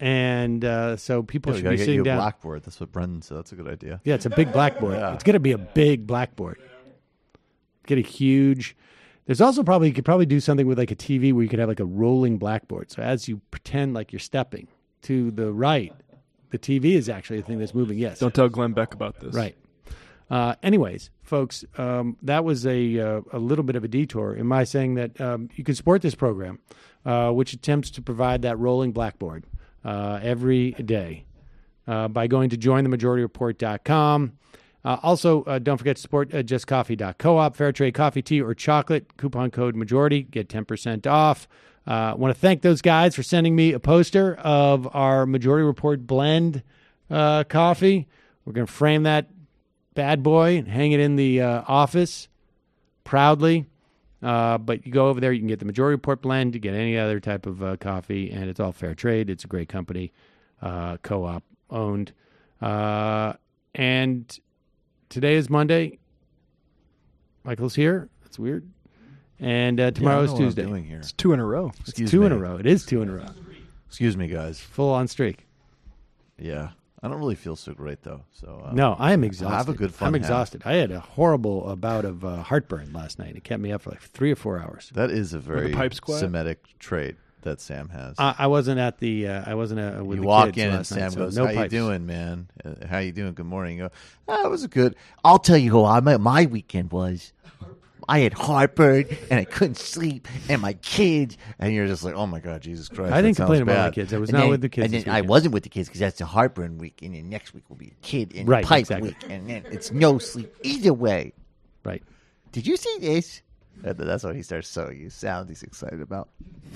and uh, so people Yeah, we should gotta be get sitting you a down. blackboard. That's what Brendan said. That's a good idea. Yeah, it's a big blackboard. Yeah. It's going to be a big blackboard. Get a huge. There's also probably you could probably do something with like a T V where you could have like a rolling blackboard. So as you pretend like you're stepping to the right, the T V is actually the thing that's moving. Yes. Don't tell Glenn Beck about this. Right. Uh, anyways, folks, um, that was a uh, a little bit of a detour in my saying that um, you can support this program, uh, which attempts to provide that rolling blackboard uh, every day uh, by going to join the majority report dot com. Uh, also, uh, don't forget to support uh, just coffee dot coop, fair trade coffee, tea, or chocolate. Coupon code majority, get ten percent off. I uh, want to thank those guys for sending me a poster of our Majority Report blend uh, coffee. We're going to frame that bad boy and hang it in the uh, office proudly. Uh, but you go over there, you can get the Majority Report blend, you get any other type of uh, coffee, and it's all fair trade. It's a great company, uh, co-op owned. Uh, and today is Monday. Michael's here. That's weird. And uh, tomorrow Yeah, I is know what I'm Tuesday. doing here. It's two in a row. It's Excuse two me. in a row. It is two in a row. Excuse me, guys. Full on streak. Yeah. I don't really feel so great, though. So uh, No, I am exhausted. Have a good fun I'm half. exhausted. I had a horrible uh, bout of uh, heartburn last night. It kept me up for like three or four hours. That is a very pipes quiet? Semitic trait that Sam has. I, I wasn't at the. Uh, I wasn't uh, with you the walk kids in and last Sam night, so goes, no "How pipes. you doing, man? Uh, how you doing? Good morning." You go, "Oh, it was a good." I'll tell you how I, my, my weekend was. I had heartburn and I couldn't sleep, and my kids. And you're just like, "Oh my God, Jesus Christ!" I didn't that sounds complain about bad. my kids. I was and not then, with the kids. And then this I weekend. wasn't with the kids because that's the heartburn week, and then next week will be a kid and Right, pipe exactly. week, and then it's no sleep either way. Right. Did you see this? And then that's when he starts showing you sound he's excited about.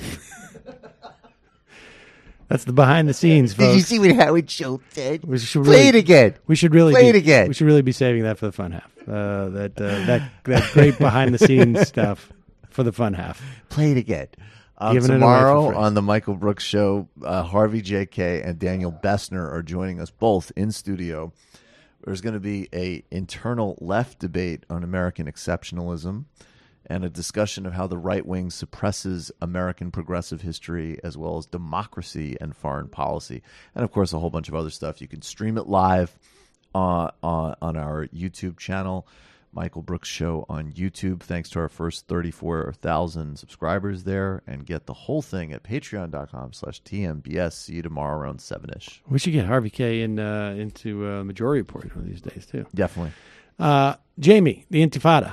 That's the behind the scenes, folks. Did you see what Howard Schultz said? We should Play really, it again. We should really Play be, it again. We should really be saving that for the fun half. Uh, that uh, that that great behind the scenes stuff for the fun half. Play it again. Um, Giving it away tomorrow for free. on the Michael Brooks Show, uh, Harvey J K and Daniel Bessner are joining us both in studio. There's going to be a internal left debate on American exceptionalism and a discussion of how the right wing suppresses American progressive history as well as democracy and foreign policy. And, of course, a whole bunch of other stuff. You can stream it live uh, on, on our YouTube channel, Michael Brooks Show on YouTube. Thanks to our first thirty-four thousand subscribers there. And get the whole thing at patreon.com slash TMBS. See you tomorrow around seven-ish. We should get Harvey K in uh, into uh, Majority Report one of these days, too. Definitely. Uh, Jamie, the Intifada.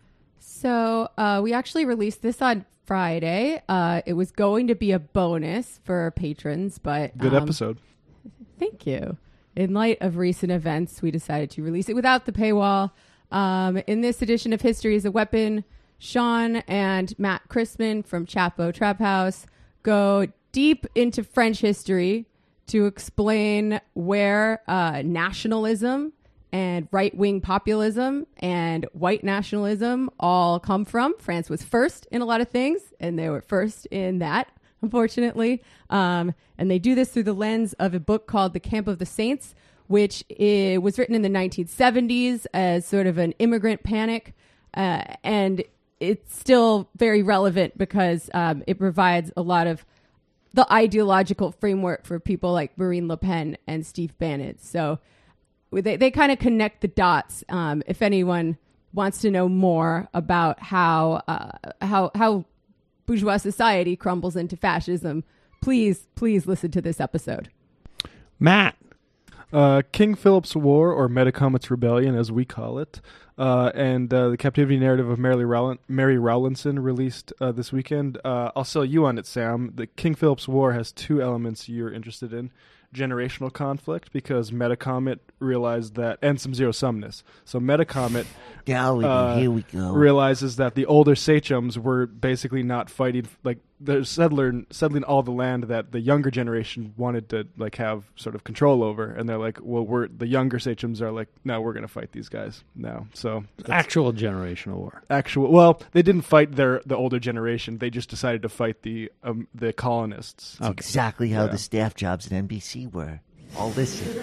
So uh, we actually released this on Friday. Uh, it was going to be a bonus for our patrons, but Good um, episode. Thank you. In light of recent events, we decided to release it without the paywall. Um, in this edition of History is a Weapon, Sean and Matt Christman from Chapo Trap House go deep into French history to explain where uh, nationalism and right-wing populism and white nationalism all come from. France was first in a lot of things, and they were first in that, unfortunately. Um, and they do this through the lens of a book called The Camp of the Saints, which it was written in the nineteen seventies as sort of an immigrant panic. Uh, and it's still very relevant because um, it provides a lot of the ideological framework for people like Marine Le Pen and Steve Bannon. So they, they kind of connect the dots. Um, if anyone wants to know more about how uh, how how bourgeois society crumbles into fascism, please please listen to this episode. Matt. Uh, King Philip's War, or Metacomet's Rebellion, as we call it, uh, and uh, the captivity narrative of Mary, Rowland- Mary Rowlandson released uh, this weekend. Uh, I'll sell you on it, Sam. The King Philip's War has two elements you're interested in. Generational conflict, because Metacomet realized that, and some zero-sumness. So Metacomet Golly, uh, here we go. realizes that the older sachems were basically not fighting, like they're settler, settling all the land that the younger generation wanted to like have sort of control over, and they're like, well, we're the younger sachems are like, no, we're going to fight these guys now. So that's Actual generational war. actual. Well, they didn't fight their the older generation. They just decided to fight the um, the colonists. It's exactly how Yeah. the staff jobs at N B C were. All listen.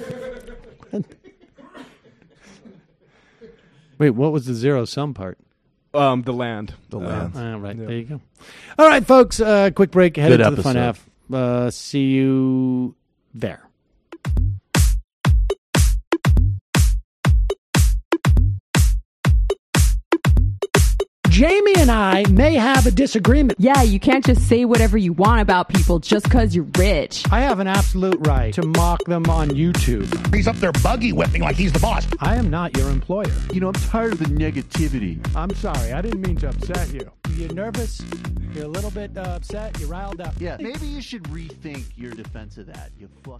Wait, what was the zero sum part? Um, the land. The Uh, land. All right, Yeah. there you go. All right, folks, uh, quick break. Headed Good to the fun episode. half. Uh, see you there. Jamie and I may have a disagreement. Yeah, you can't just say whatever you want about people just because you're rich. I have an absolute right to mock them on YouTube. He's up there buggy whipping like he's the boss. I am not your employer. You know, I'm tired of the negativity. I'm sorry. I didn't mean to upset you. You're nervous? You're a little bit uh, upset? You're riled up? Yeah, maybe you should rethink your defense of that. You fuck.